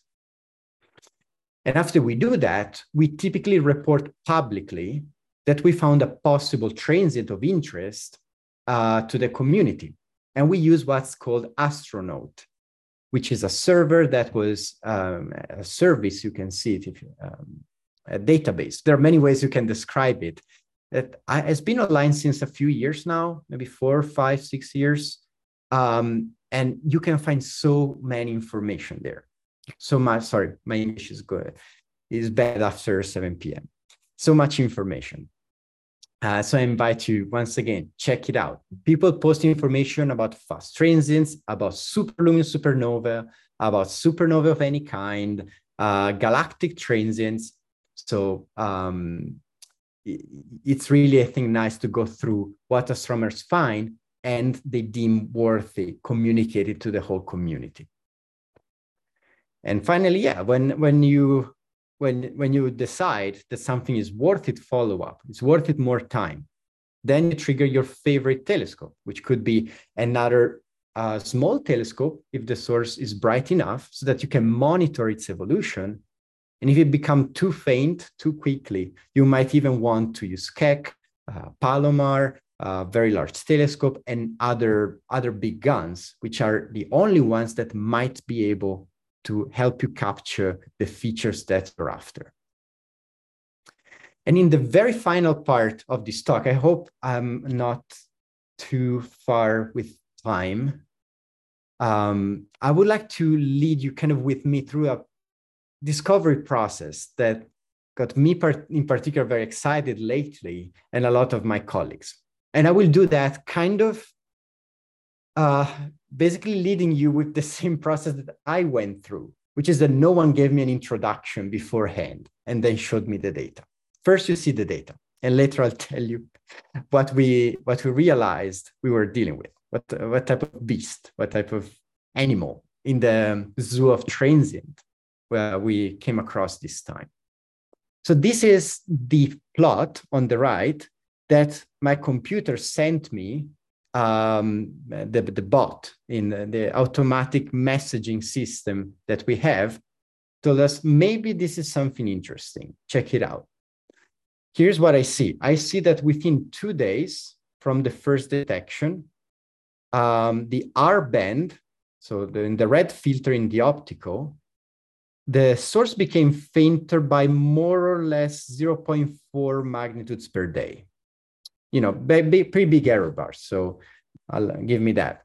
And after we do that, we typically report publicly that we found a possible transient of interest uh, to the community. And we use what's called Astronaut, which is a server that was um, a service, you can see it, if you, um, a database. There are many ways you can describe it. It has been online since a few years now, maybe four, five, six years. Um, and you can find so many information there. So much, sorry, my English is good, is bad after seven p m So much information. Uh, so I invite you, once again, check it out. People post information about fast transients, about superluminous supernova, about supernova of any kind, uh, galactic transients. So um, it's really, I think, nice to go through what astronomers find and they deem worthy, communicated to the whole community. And finally, yeah, when, when, you, when, when you decide that something is worth it follow-up, it's worth it more time, then you trigger your favorite telescope, which could be another uh, small telescope if the source is bright enough so that you can monitor its evolution. And if it becomes too faint too quickly, you might even want to use Keck, uh, Palomar, uh, very large telescope, and other, other big guns, which are the only ones that might be able to help you capture the features that you're after. And in the very final part of this talk, I hope I'm not too far with time. Um, I would like to lead you kind of with me through a discovery process that got me part in particular very excited lately, and a lot of my colleagues. And I will do that kind of uh, basically leading you with the same process that I went through, which is that no one gave me an introduction beforehand and then showed me the data. First, you see the data, and later I'll tell you what we, what we realized we were dealing with, what, what type of beast, what type of animal in the zoo of transient where we came across this time. So this is the plot on the right that my computer sent me, um, the, the bot in the, the automatic messaging system that we have, told us maybe this is something interesting. Check it out. Here's what I see. I see that within two days from the first detection, um, the R band, so the, in the red filter in the optical, the source became fainter by more or less zero point four magnitudes per day. You know, big, pretty big error bars. So I'll give me that.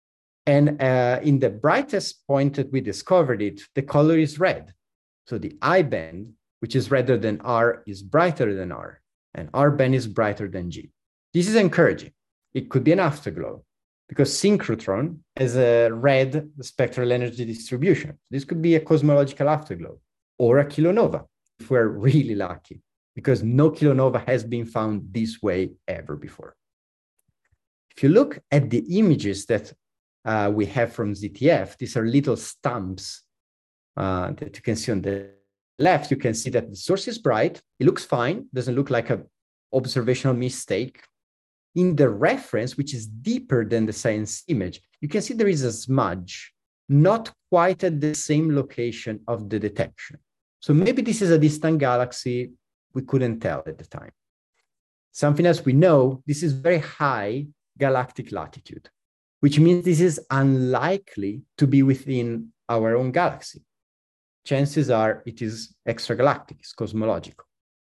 And uh, in the brightest point that we discovered it, the color is red. So the I band, which is redder than R, is brighter than R, and R band is brighter than G. This is encouraging. It could be an afterglow because synchrotron has a red spectral energy distribution. This could be a cosmological afterglow or a kilonova if we're really lucky, because no kilonova has been found this way ever before. If you look at the images that uh, we have from Z T F, these are little stumps uh, that you can see on the left. You can see that the source is bright. It looks fine. Doesn't look like an observational mistake. In the reference, which is deeper than the science image, you can see there is a smudge, not quite at the same location of the detection. So maybe this is a distant galaxy. We couldn't tell at the time. Something else we know, this is very high galactic latitude, which means this is unlikely to be within our own galaxy. Chances are it is extragalactic, it's cosmological.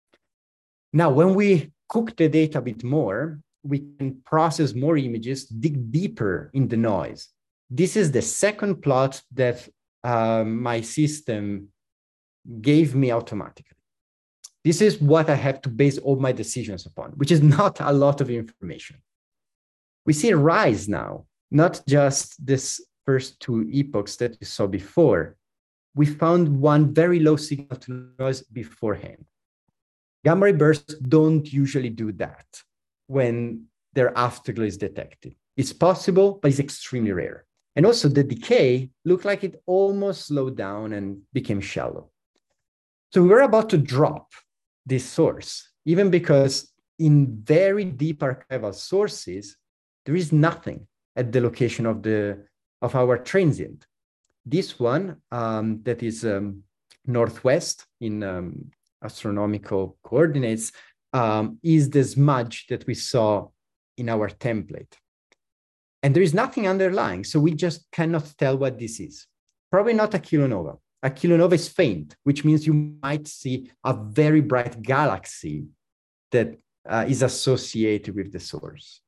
Now, when we cook the data a bit more, we can process more images, dig deeper in the noise. This is the second plot that uh, my system gave me automatically. This is what I have to base all my decisions upon, which is not a lot of information. We see a rise now, not just this first two epochs that we saw before. We found one very low signal to noise beforehand. Gamma ray bursts don't usually do that when their afterglow is detected. It's possible, but it's extremely rare. And also the decay looked like it almost slowed down and became shallow. So we were about to drop this source, even because in very deep archival sources, there is nothing at the location of, the, of our transient. This one um, that is um, northwest in um, astronomical coordinates um, is the smudge that we saw in our template. And there is nothing underlying, so we just cannot tell what this is. Probably not a kilonova. A kilonova is faint, which means you might see a very bright galaxy that uh, is associated with the source.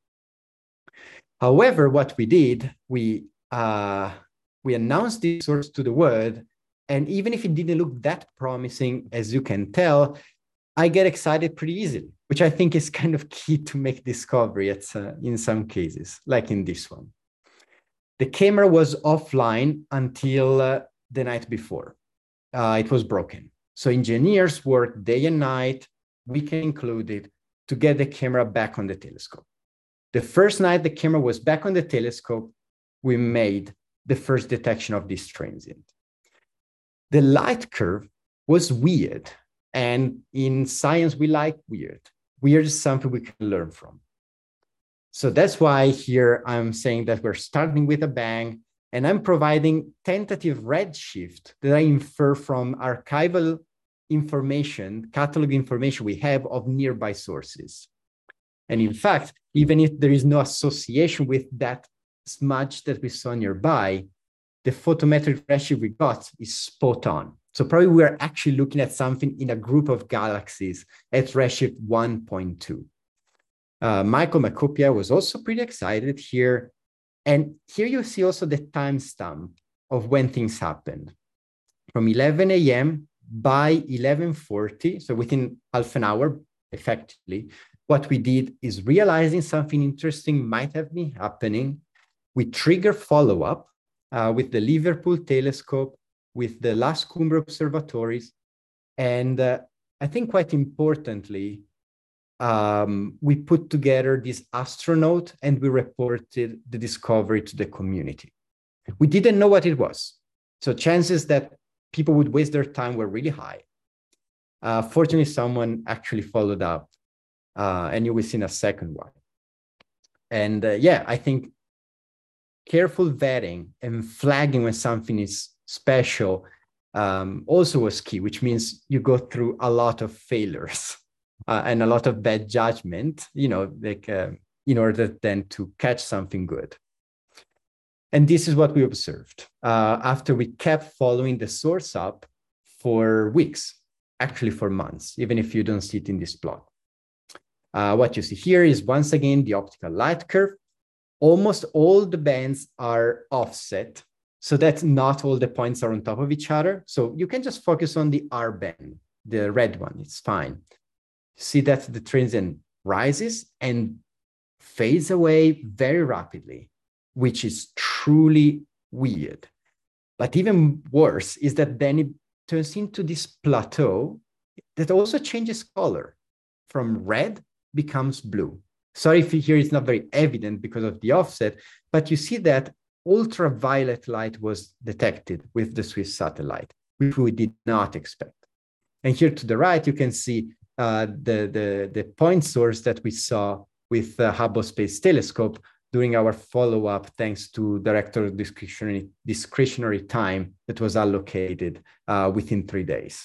However, what we did, we, uh, we announced this source to the world, and even if it didn't look that promising, as you can tell, I get excited pretty easily, which I think is kind of key to make discovery at, uh, in some cases, like in this one. The camera was offline until uh, the night before. Uh, it was broken. So engineers worked day and night, weekend included, to get the camera back on the telescope. The first night the camera was back on the telescope, we made the first detection of this transient. The light curve was weird. And in science, we like weird. Weird is something we can learn from. So that's why here I'm saying that we're starting with a bang, and I'm providing tentative redshift that I infer from archival information, catalog information we have of nearby sources. And in fact, even if there is no association with that smudge that we saw nearby, the photometric redshift we got is spot on. So probably we're actually looking at something in a group of galaxies at redshift one point two. Uh, Michael Macopia was also pretty excited here. And here you see also the timestamp of when things happened. From eleven a m by eleven forty, so within half an hour, effectively, what we did is realizing something interesting might have been happening. We trigger follow-up uh, with the Liverpool telescope, with the Las Cumbre observatories. And uh, I think quite importantly, um, we put together this astronaut and we reported the discovery to the community. We didn't know what it was. So chances that people would waste their time were really high. Uh, fortunately, someone actually followed up uh, and you will see in a second one. And uh, yeah, I think careful vetting and flagging when something is special um, also was key, which means you go through a lot of failures uh, and a lot of bad judgment, you know, like uh, in order then to catch something good. And this is what we observed uh, after we kept following the source up for weeks, actually for months, even if you don't see it in this plot. Uh, what you see here is once again the optical light curve. Almost all the bands are offset, so that not all the points are on top of each other. So you can just focus on the R band, the red one, it's fine. See that the transient rises and fades away very rapidly, which is truly weird. But even worse is that then it turns into this plateau that also changes color. From red becomes blue. Sorry if here it's not very evident because of the offset, but you see that ultraviolet light was detected with the Swiss satellite, which we did not expect. And here to the right, you can see uh, the, the, the point source that we saw with the Hubble Space Telescope during our follow-up, thanks to director discretionary, discretionary time that was allocated uh, within three days.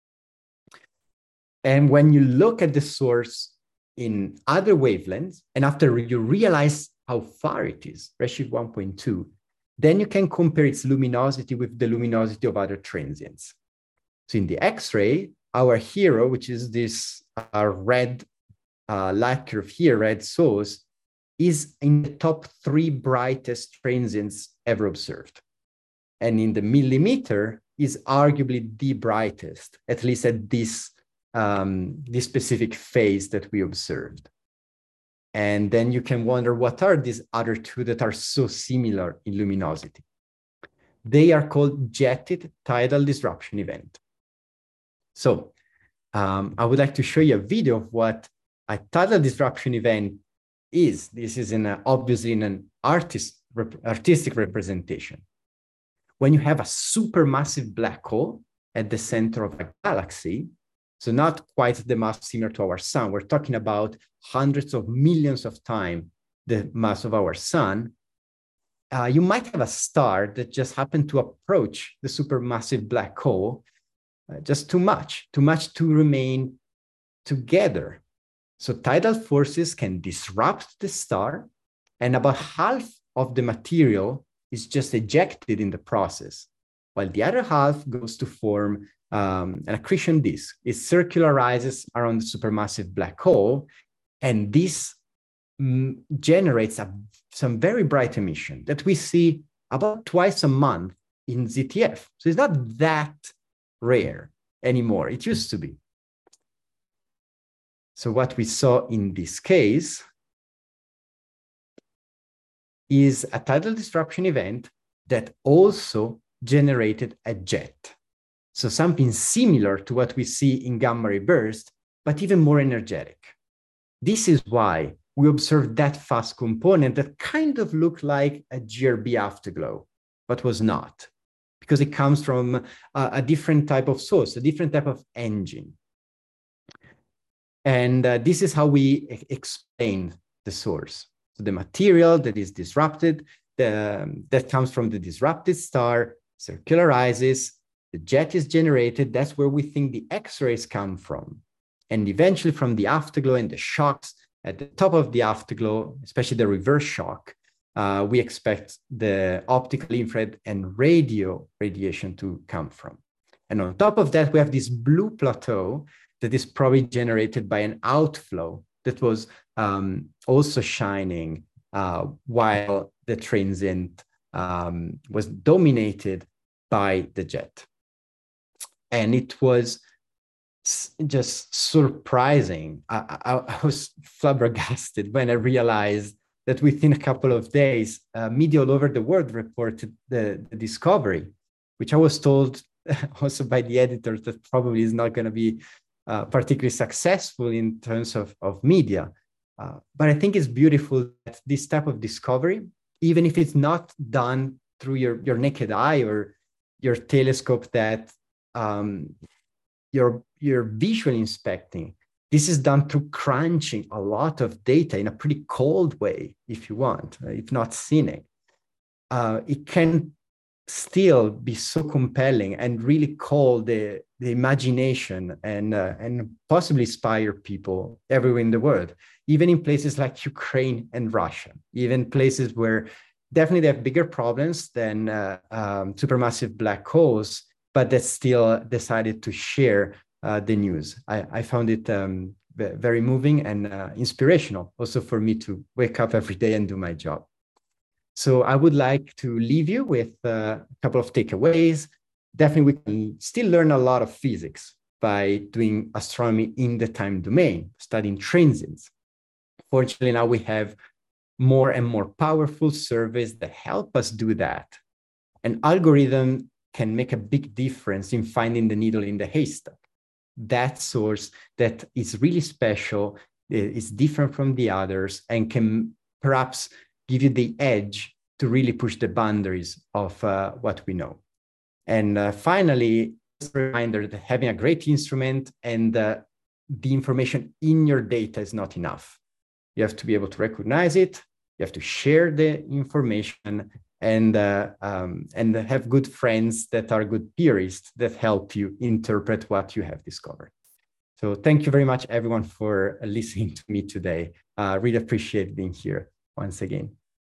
And when you look at the source in other wavelengths, and after you realize how far it is, redshift one point two, then you can compare its luminosity with the luminosity of other transients. So in the X-ray, our hero, which is this uh, red uh, light curve here, red source, is in the top three brightest transients ever observed. And in the millimeter is arguably the brightest, at least at this Um, this specific phase that we observed. And then you can wonder, what are these other two that are so similar in luminosity? They are called jetted tidal disruption event. So um, I would like to show you a video of what a tidal disruption event is. This is in a, obviously in an artist, rep, artistic representation. When you have a supermassive black hole at the center of a galaxy, so not quite the mass similar to our sun. We're talking about hundreds of millions of times the mass of our sun. Uh, you might have a star that just happened to approach the supermassive black hole uh, just too much, too much to remain together. So tidal forces can disrupt the star, and about half of the material is just ejected in the process, while the other half goes to form Um, an accretion disk. It circularizes around the supermassive black hole, and this mm, generates a, some very bright emission that we see about twice a month in Z T F. So it's not that rare anymore. It used to be. So what we saw in this case is a tidal disruption event that also generated a jet. So something similar to what we see in gamma ray burst, but even more energetic. This is why we observed that fast component that kind of looked like a G R B afterglow, but was not, because it comes from a, a different type of source, a different type of engine. And uh, this is how we e- explain the source. So the material that is disrupted, the, that comes from the disrupted star, circularizes, the jet is generated. That's where we think the X-rays come from. And eventually from the afterglow and the shocks at the top of the afterglow, especially the reverse shock, uh, we expect the optical, infrared, and radio radiation to come from. And on top of that, we have this blue plateau that is probably generated by an outflow that was um, also shining uh, while the transient um, was dominated by the jet. And it was just surprising. I, I, I was flabbergasted when I realized that within a couple of days, uh, media all over the world reported the, the discovery, which I was told also by the editors that probably is not going to be uh, particularly successful in terms of, of media. Uh, but I think it's beautiful that this type of discovery, even if it's not done through your, your naked eye or your telescope that um, you're, you're visually inspecting, this is done through crunching a lot of data in a pretty cold way, if you want, if not scenic. Uh, it can still be so compelling and really call the, the imagination and, uh, and possibly inspire people everywhere in the world, even in places like Ukraine and Russia, even places where definitely they have bigger problems than uh, um, supermassive black holes, but they still decided to share uh, the news. I, I found it um, very moving and uh, inspirational also for me to wake up every day and do my job. So I would like to leave you with uh, a couple of takeaways. Definitely, we can still learn a lot of physics by doing astronomy in the time domain, studying transients. Fortunately, now we have more and more powerful surveys that help us do that. An algorithm can make a big difference in finding the needle in the haystack. That source that is really special, is different from the others, and can perhaps give you the edge to really push the boundaries of uh, what we know. And uh, finally, just a reminder that having a great instrument and uh, the information in your data is not enough. You have to be able to recognize it, you have to share the information, and, uh, um, and have good friends that are good peerists that help you interpret what you have discovered. So thank you very much, everyone, for listening to me today. Uh, really appreciate being here once again.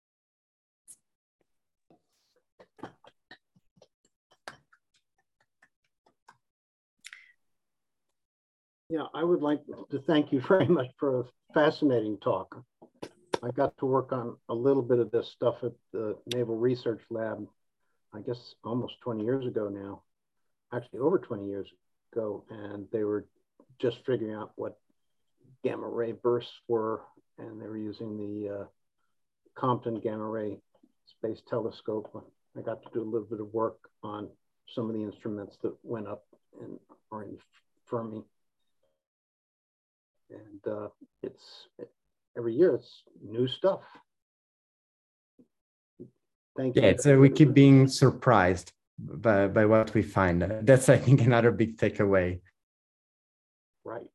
Yeah, I would like to thank you very much for a fascinating talk. I got to work on a little bit of this stuff at the Naval Research Lab, I guess almost twenty years ago now, actually over twenty years ago, and they were just figuring out what gamma ray bursts were, and they were using the uh, Compton Gamma Ray Space Telescope. I got to do a little bit of work on some of the instruments that went up and are in Fermi. And uh, it's every year it's new stuff. Thank you. Yeah, so we keep being surprised by, by what we find. That's, I think, another big takeaway. Right.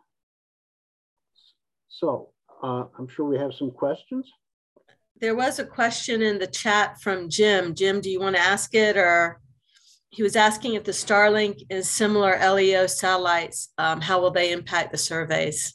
So uh, I'm sure we have some questions. There was a question in the chat from Jim. Jim, do you want to ask it? Or he was asking if the Starlink is similar L E O satellites, um, how will they impact the surveys?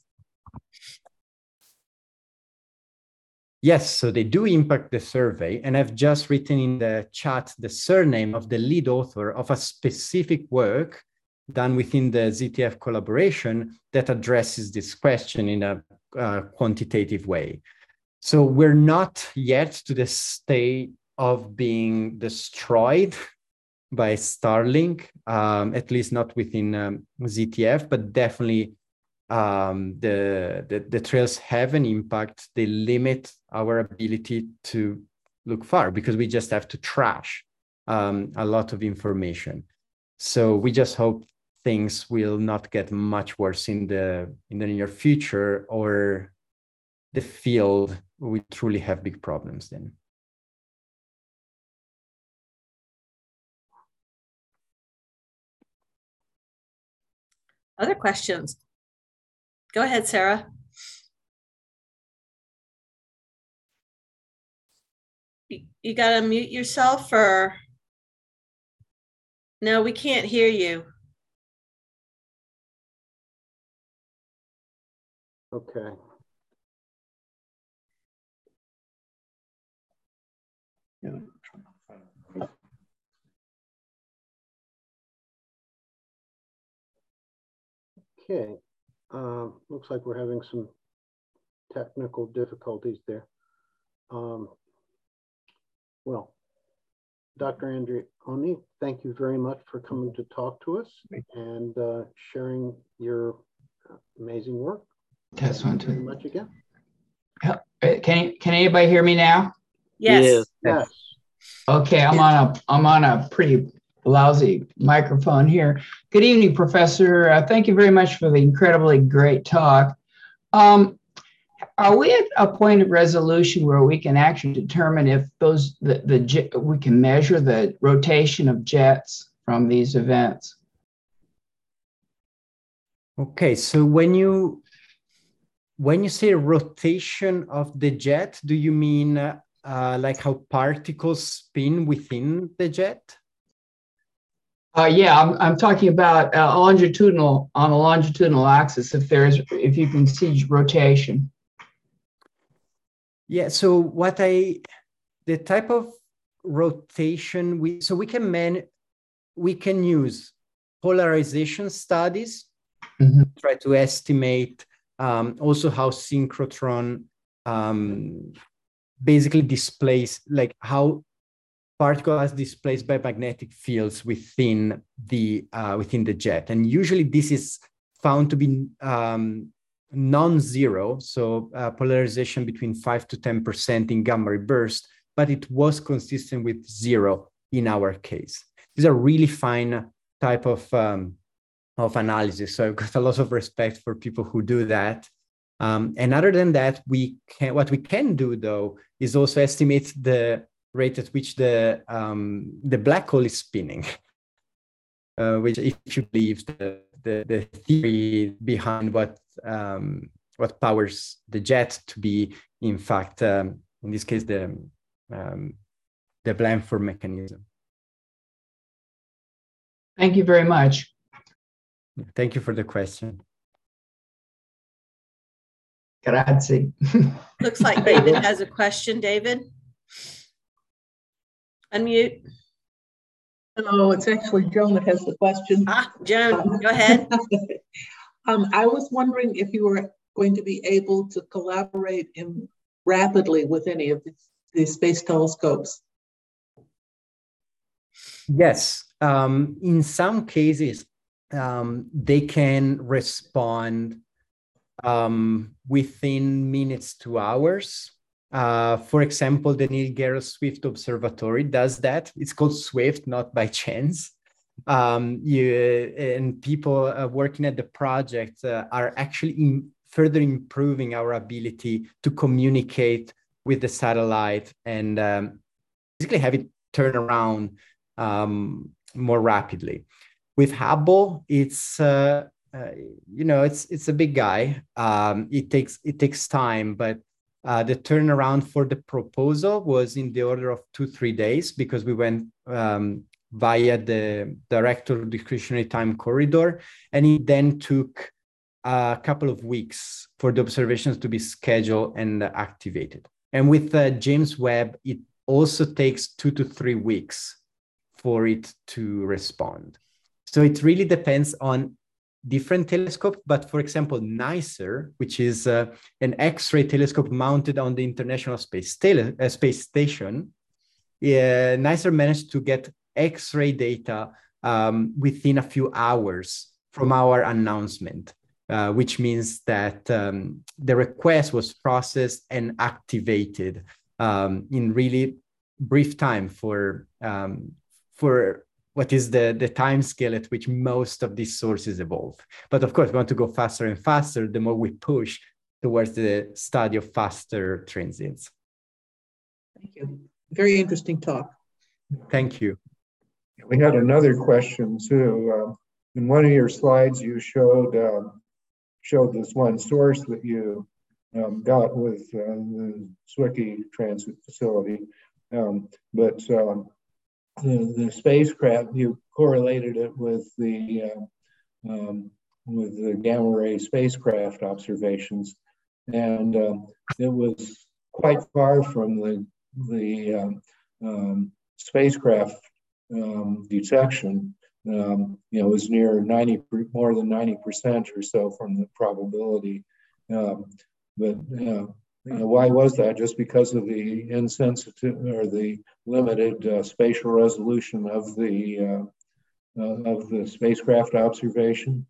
Yes, so they do impact the survey, and I've just written in the chat the surname of the lead author of a specific work done within the Z T F collaboration that addresses this question in a uh, quantitative way. So we're not yet to the state of being destroyed by Starlink, um, at least not within um, Z T F, but definitely um, the, the, the trails have an impact. They limit our ability to look far because we just have to trash um, a lot of information. So we just hope things will not get much worse in the, in the near future, or the field will truly have big problems then. Other questions? Go ahead, Sarah. You, you got to mute yourself, or no, we can't hear you. Okay. Okay, um, looks like we're having some technical difficulties there. Um, well, Doctor Andreoni, thank you very much for coming to talk to us and uh, sharing your amazing work. Test one, two. Very much again. Can can anybody hear me now? Yes. Yes. Okay, I'm on a I'm on a pretty lousy microphone here. Good evening, Professor. Uh, thank you very much for the incredibly great talk. Um, are we at a point of resolution where we can actually determine if those the, the we can measure the rotation of jets from these events? Okay, so when you when you say rotation of the jet, do you mean uh, uh, like how particles spin within the jet? Uh, yeah, I'm, I'm talking about uh, longitudinal on a longitudinal axis. If there's, if you can see rotation. Yeah. So what I the type of rotation we so we can man we can use polarization studies, mm-hmm. try to estimate um, also how synchrotron um, basically displays, like how particles displaced by magnetic fields within the uh, within the jet, and usually this is found to be um, non-zero, so uh, polarization between five to ten percent in gamma ray burst, but it was consistent with zero in our case. These are really fine type of um, of analysis, so I've got a lot of respect for people who do that. Um, and other than that, we can what we can do though is also estimate the rate at which the um, the black hole is spinning, uh, which, if you believe the, the the theory behind what um, what powers the jet to be, in fact, um, in this case, the um, the Blandford mechanism. Thank you very much. Thank you for the question. Grazie. Looks like David has a question. David? Unmute. Hello, it's actually Joan that has the question. Ah, Joan, go ahead. um, I was wondering if you were going to be able to collaborate in rapidly with any of these, these space telescopes. Yes, um, in some cases, um, they can respond um, within minutes to hours. Uh, for example, the Neil Gehrels Swift Observatory does that. It's called Swift, not by chance. Um, you, and people uh, working at the project uh, are actually in further improving our ability to communicate with the satellite and um, basically have it turn around um, more rapidly. With Hubble, it's uh, uh, you know it's it's a big guy. Um, it takes it takes time, but Uh, the turnaround for the proposal was in the order of two, three days because we went um, via the director discretionary time corridor. And it then took a couple of weeks for the observations to be scheduled and activated. And with uh, James Webb, it also takes two to three weeks for it to respond. So it really depends on different telescope, but for example, NICER, which is uh, an X-ray telescope mounted on the International Space, Tele uh, Space Station, uh, NICER managed to get X-ray data um, within a few hours from our announcement, uh, which means that um, the request was processed and activated um, in really brief time for um, for what is the, the time scale at which most of these sources evolve. But of course, we want to go faster and faster the more we push towards the study of faster transients. Thank you. Very interesting talk. Thank you. We had another question too. Uh, in one of your slides, you showed uh, showed this one source that you um, got with uh, the Zwicky Transit Facility, um, but um, The, the spacecraft, you correlated it with the uh, um, with the gamma ray spacecraft observations, and um, it was quite far from the the um, um, spacecraft um, detection. Um, you know, it was near ninety, more than ninety percent or so from the probability. Um, but uh, You know, why was that? Just because of the insensitive or the limited uh, spatial resolution of the uh, uh, of the spacecraft observation?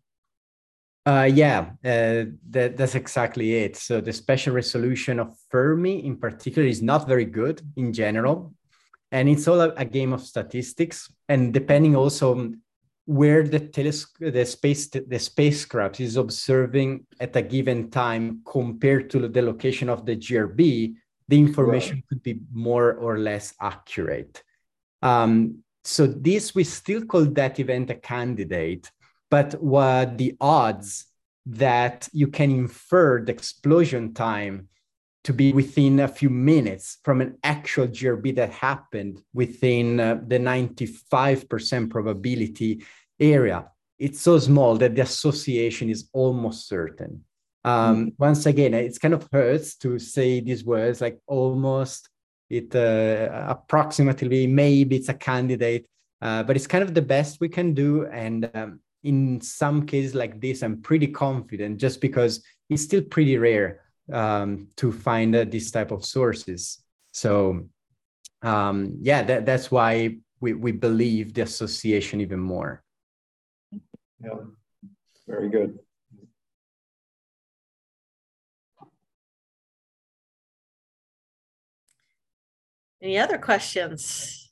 Uh, yeah, uh, that, that's exactly it. So the spatial resolution of Fermi in particular is not very good in general. And it's all a, a game of statistics. And depending also on where the telescope, the space, the spacecraft is observing at a given time compared to the location of the G R B, the information right. could be more or less accurate. Um, so this, we still call that event a candidate, but what the odds that you can infer the explosion time to be within a few minutes from an actual G R B that happened within uh, the ninety-five percent probability area. It's so small that the association is almost certain. Um, mm-hmm. Once again, it's kind of hurts to say these words like almost, It uh, approximately, maybe it's a candidate, uh, but it's kind of the best we can do. And um, in some cases like this, I'm pretty confident just because it's still pretty rare um, to find uh, this type of sources. So um, yeah, that, that's why we, we believe the association even more. Yeah, very good. Any other questions?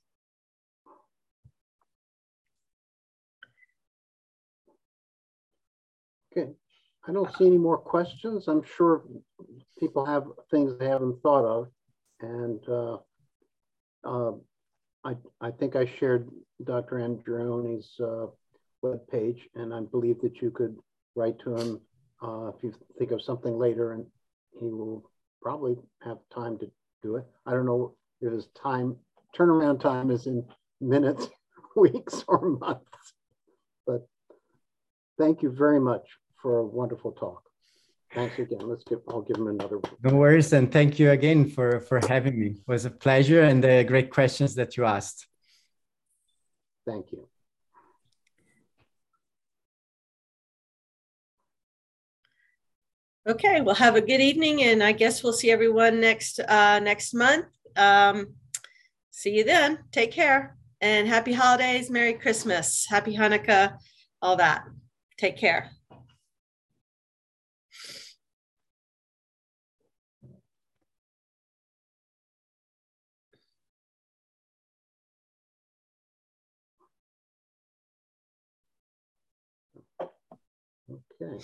Okay, I don't see any more questions. I'm sure people have things they haven't thought of. And uh, uh, I, I think I shared Doctor Andreoni's uh, webpage, and I believe that you could write to him uh, if you think of something later, and he will probably have time to do it. I don't know if his time, turnaround time is in minutes, weeks, or months, but thank you very much for a wonderful talk. Thanks again. Let's give, I'll give him another. No worries. And thank you again for, for having me. It was a pleasure, and the great questions that you asked. Thank you. Okay, well, have a good evening, and I guess we'll see everyone next uh, next month. Um, see you then. Take care, and happy holidays, Merry Christmas, Happy Hanukkah, all that. Take care. Okay.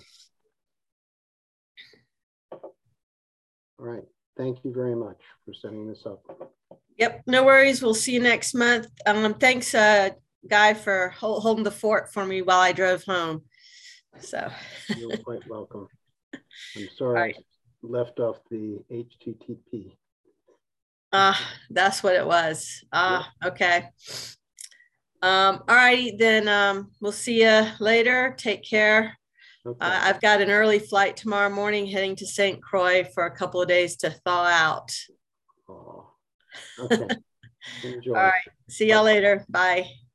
All right. Thank you very much for setting this up. Yep, no worries. We'll see you next month. Um, thanks, uh, Guy, for hold, holding the fort for me while I drove home. So you're quite welcome. I'm sorry right. I left off the H T T P. Ah, uh, that's what it was. Ah, uh, okay. Um, all righty, then um, we'll see you later. Take care. Okay. Uh, I've got an early flight tomorrow morning heading to Saint Croix for a couple of days to thaw out. Oh, okay. Enjoy. All right. See y'all later. Bye.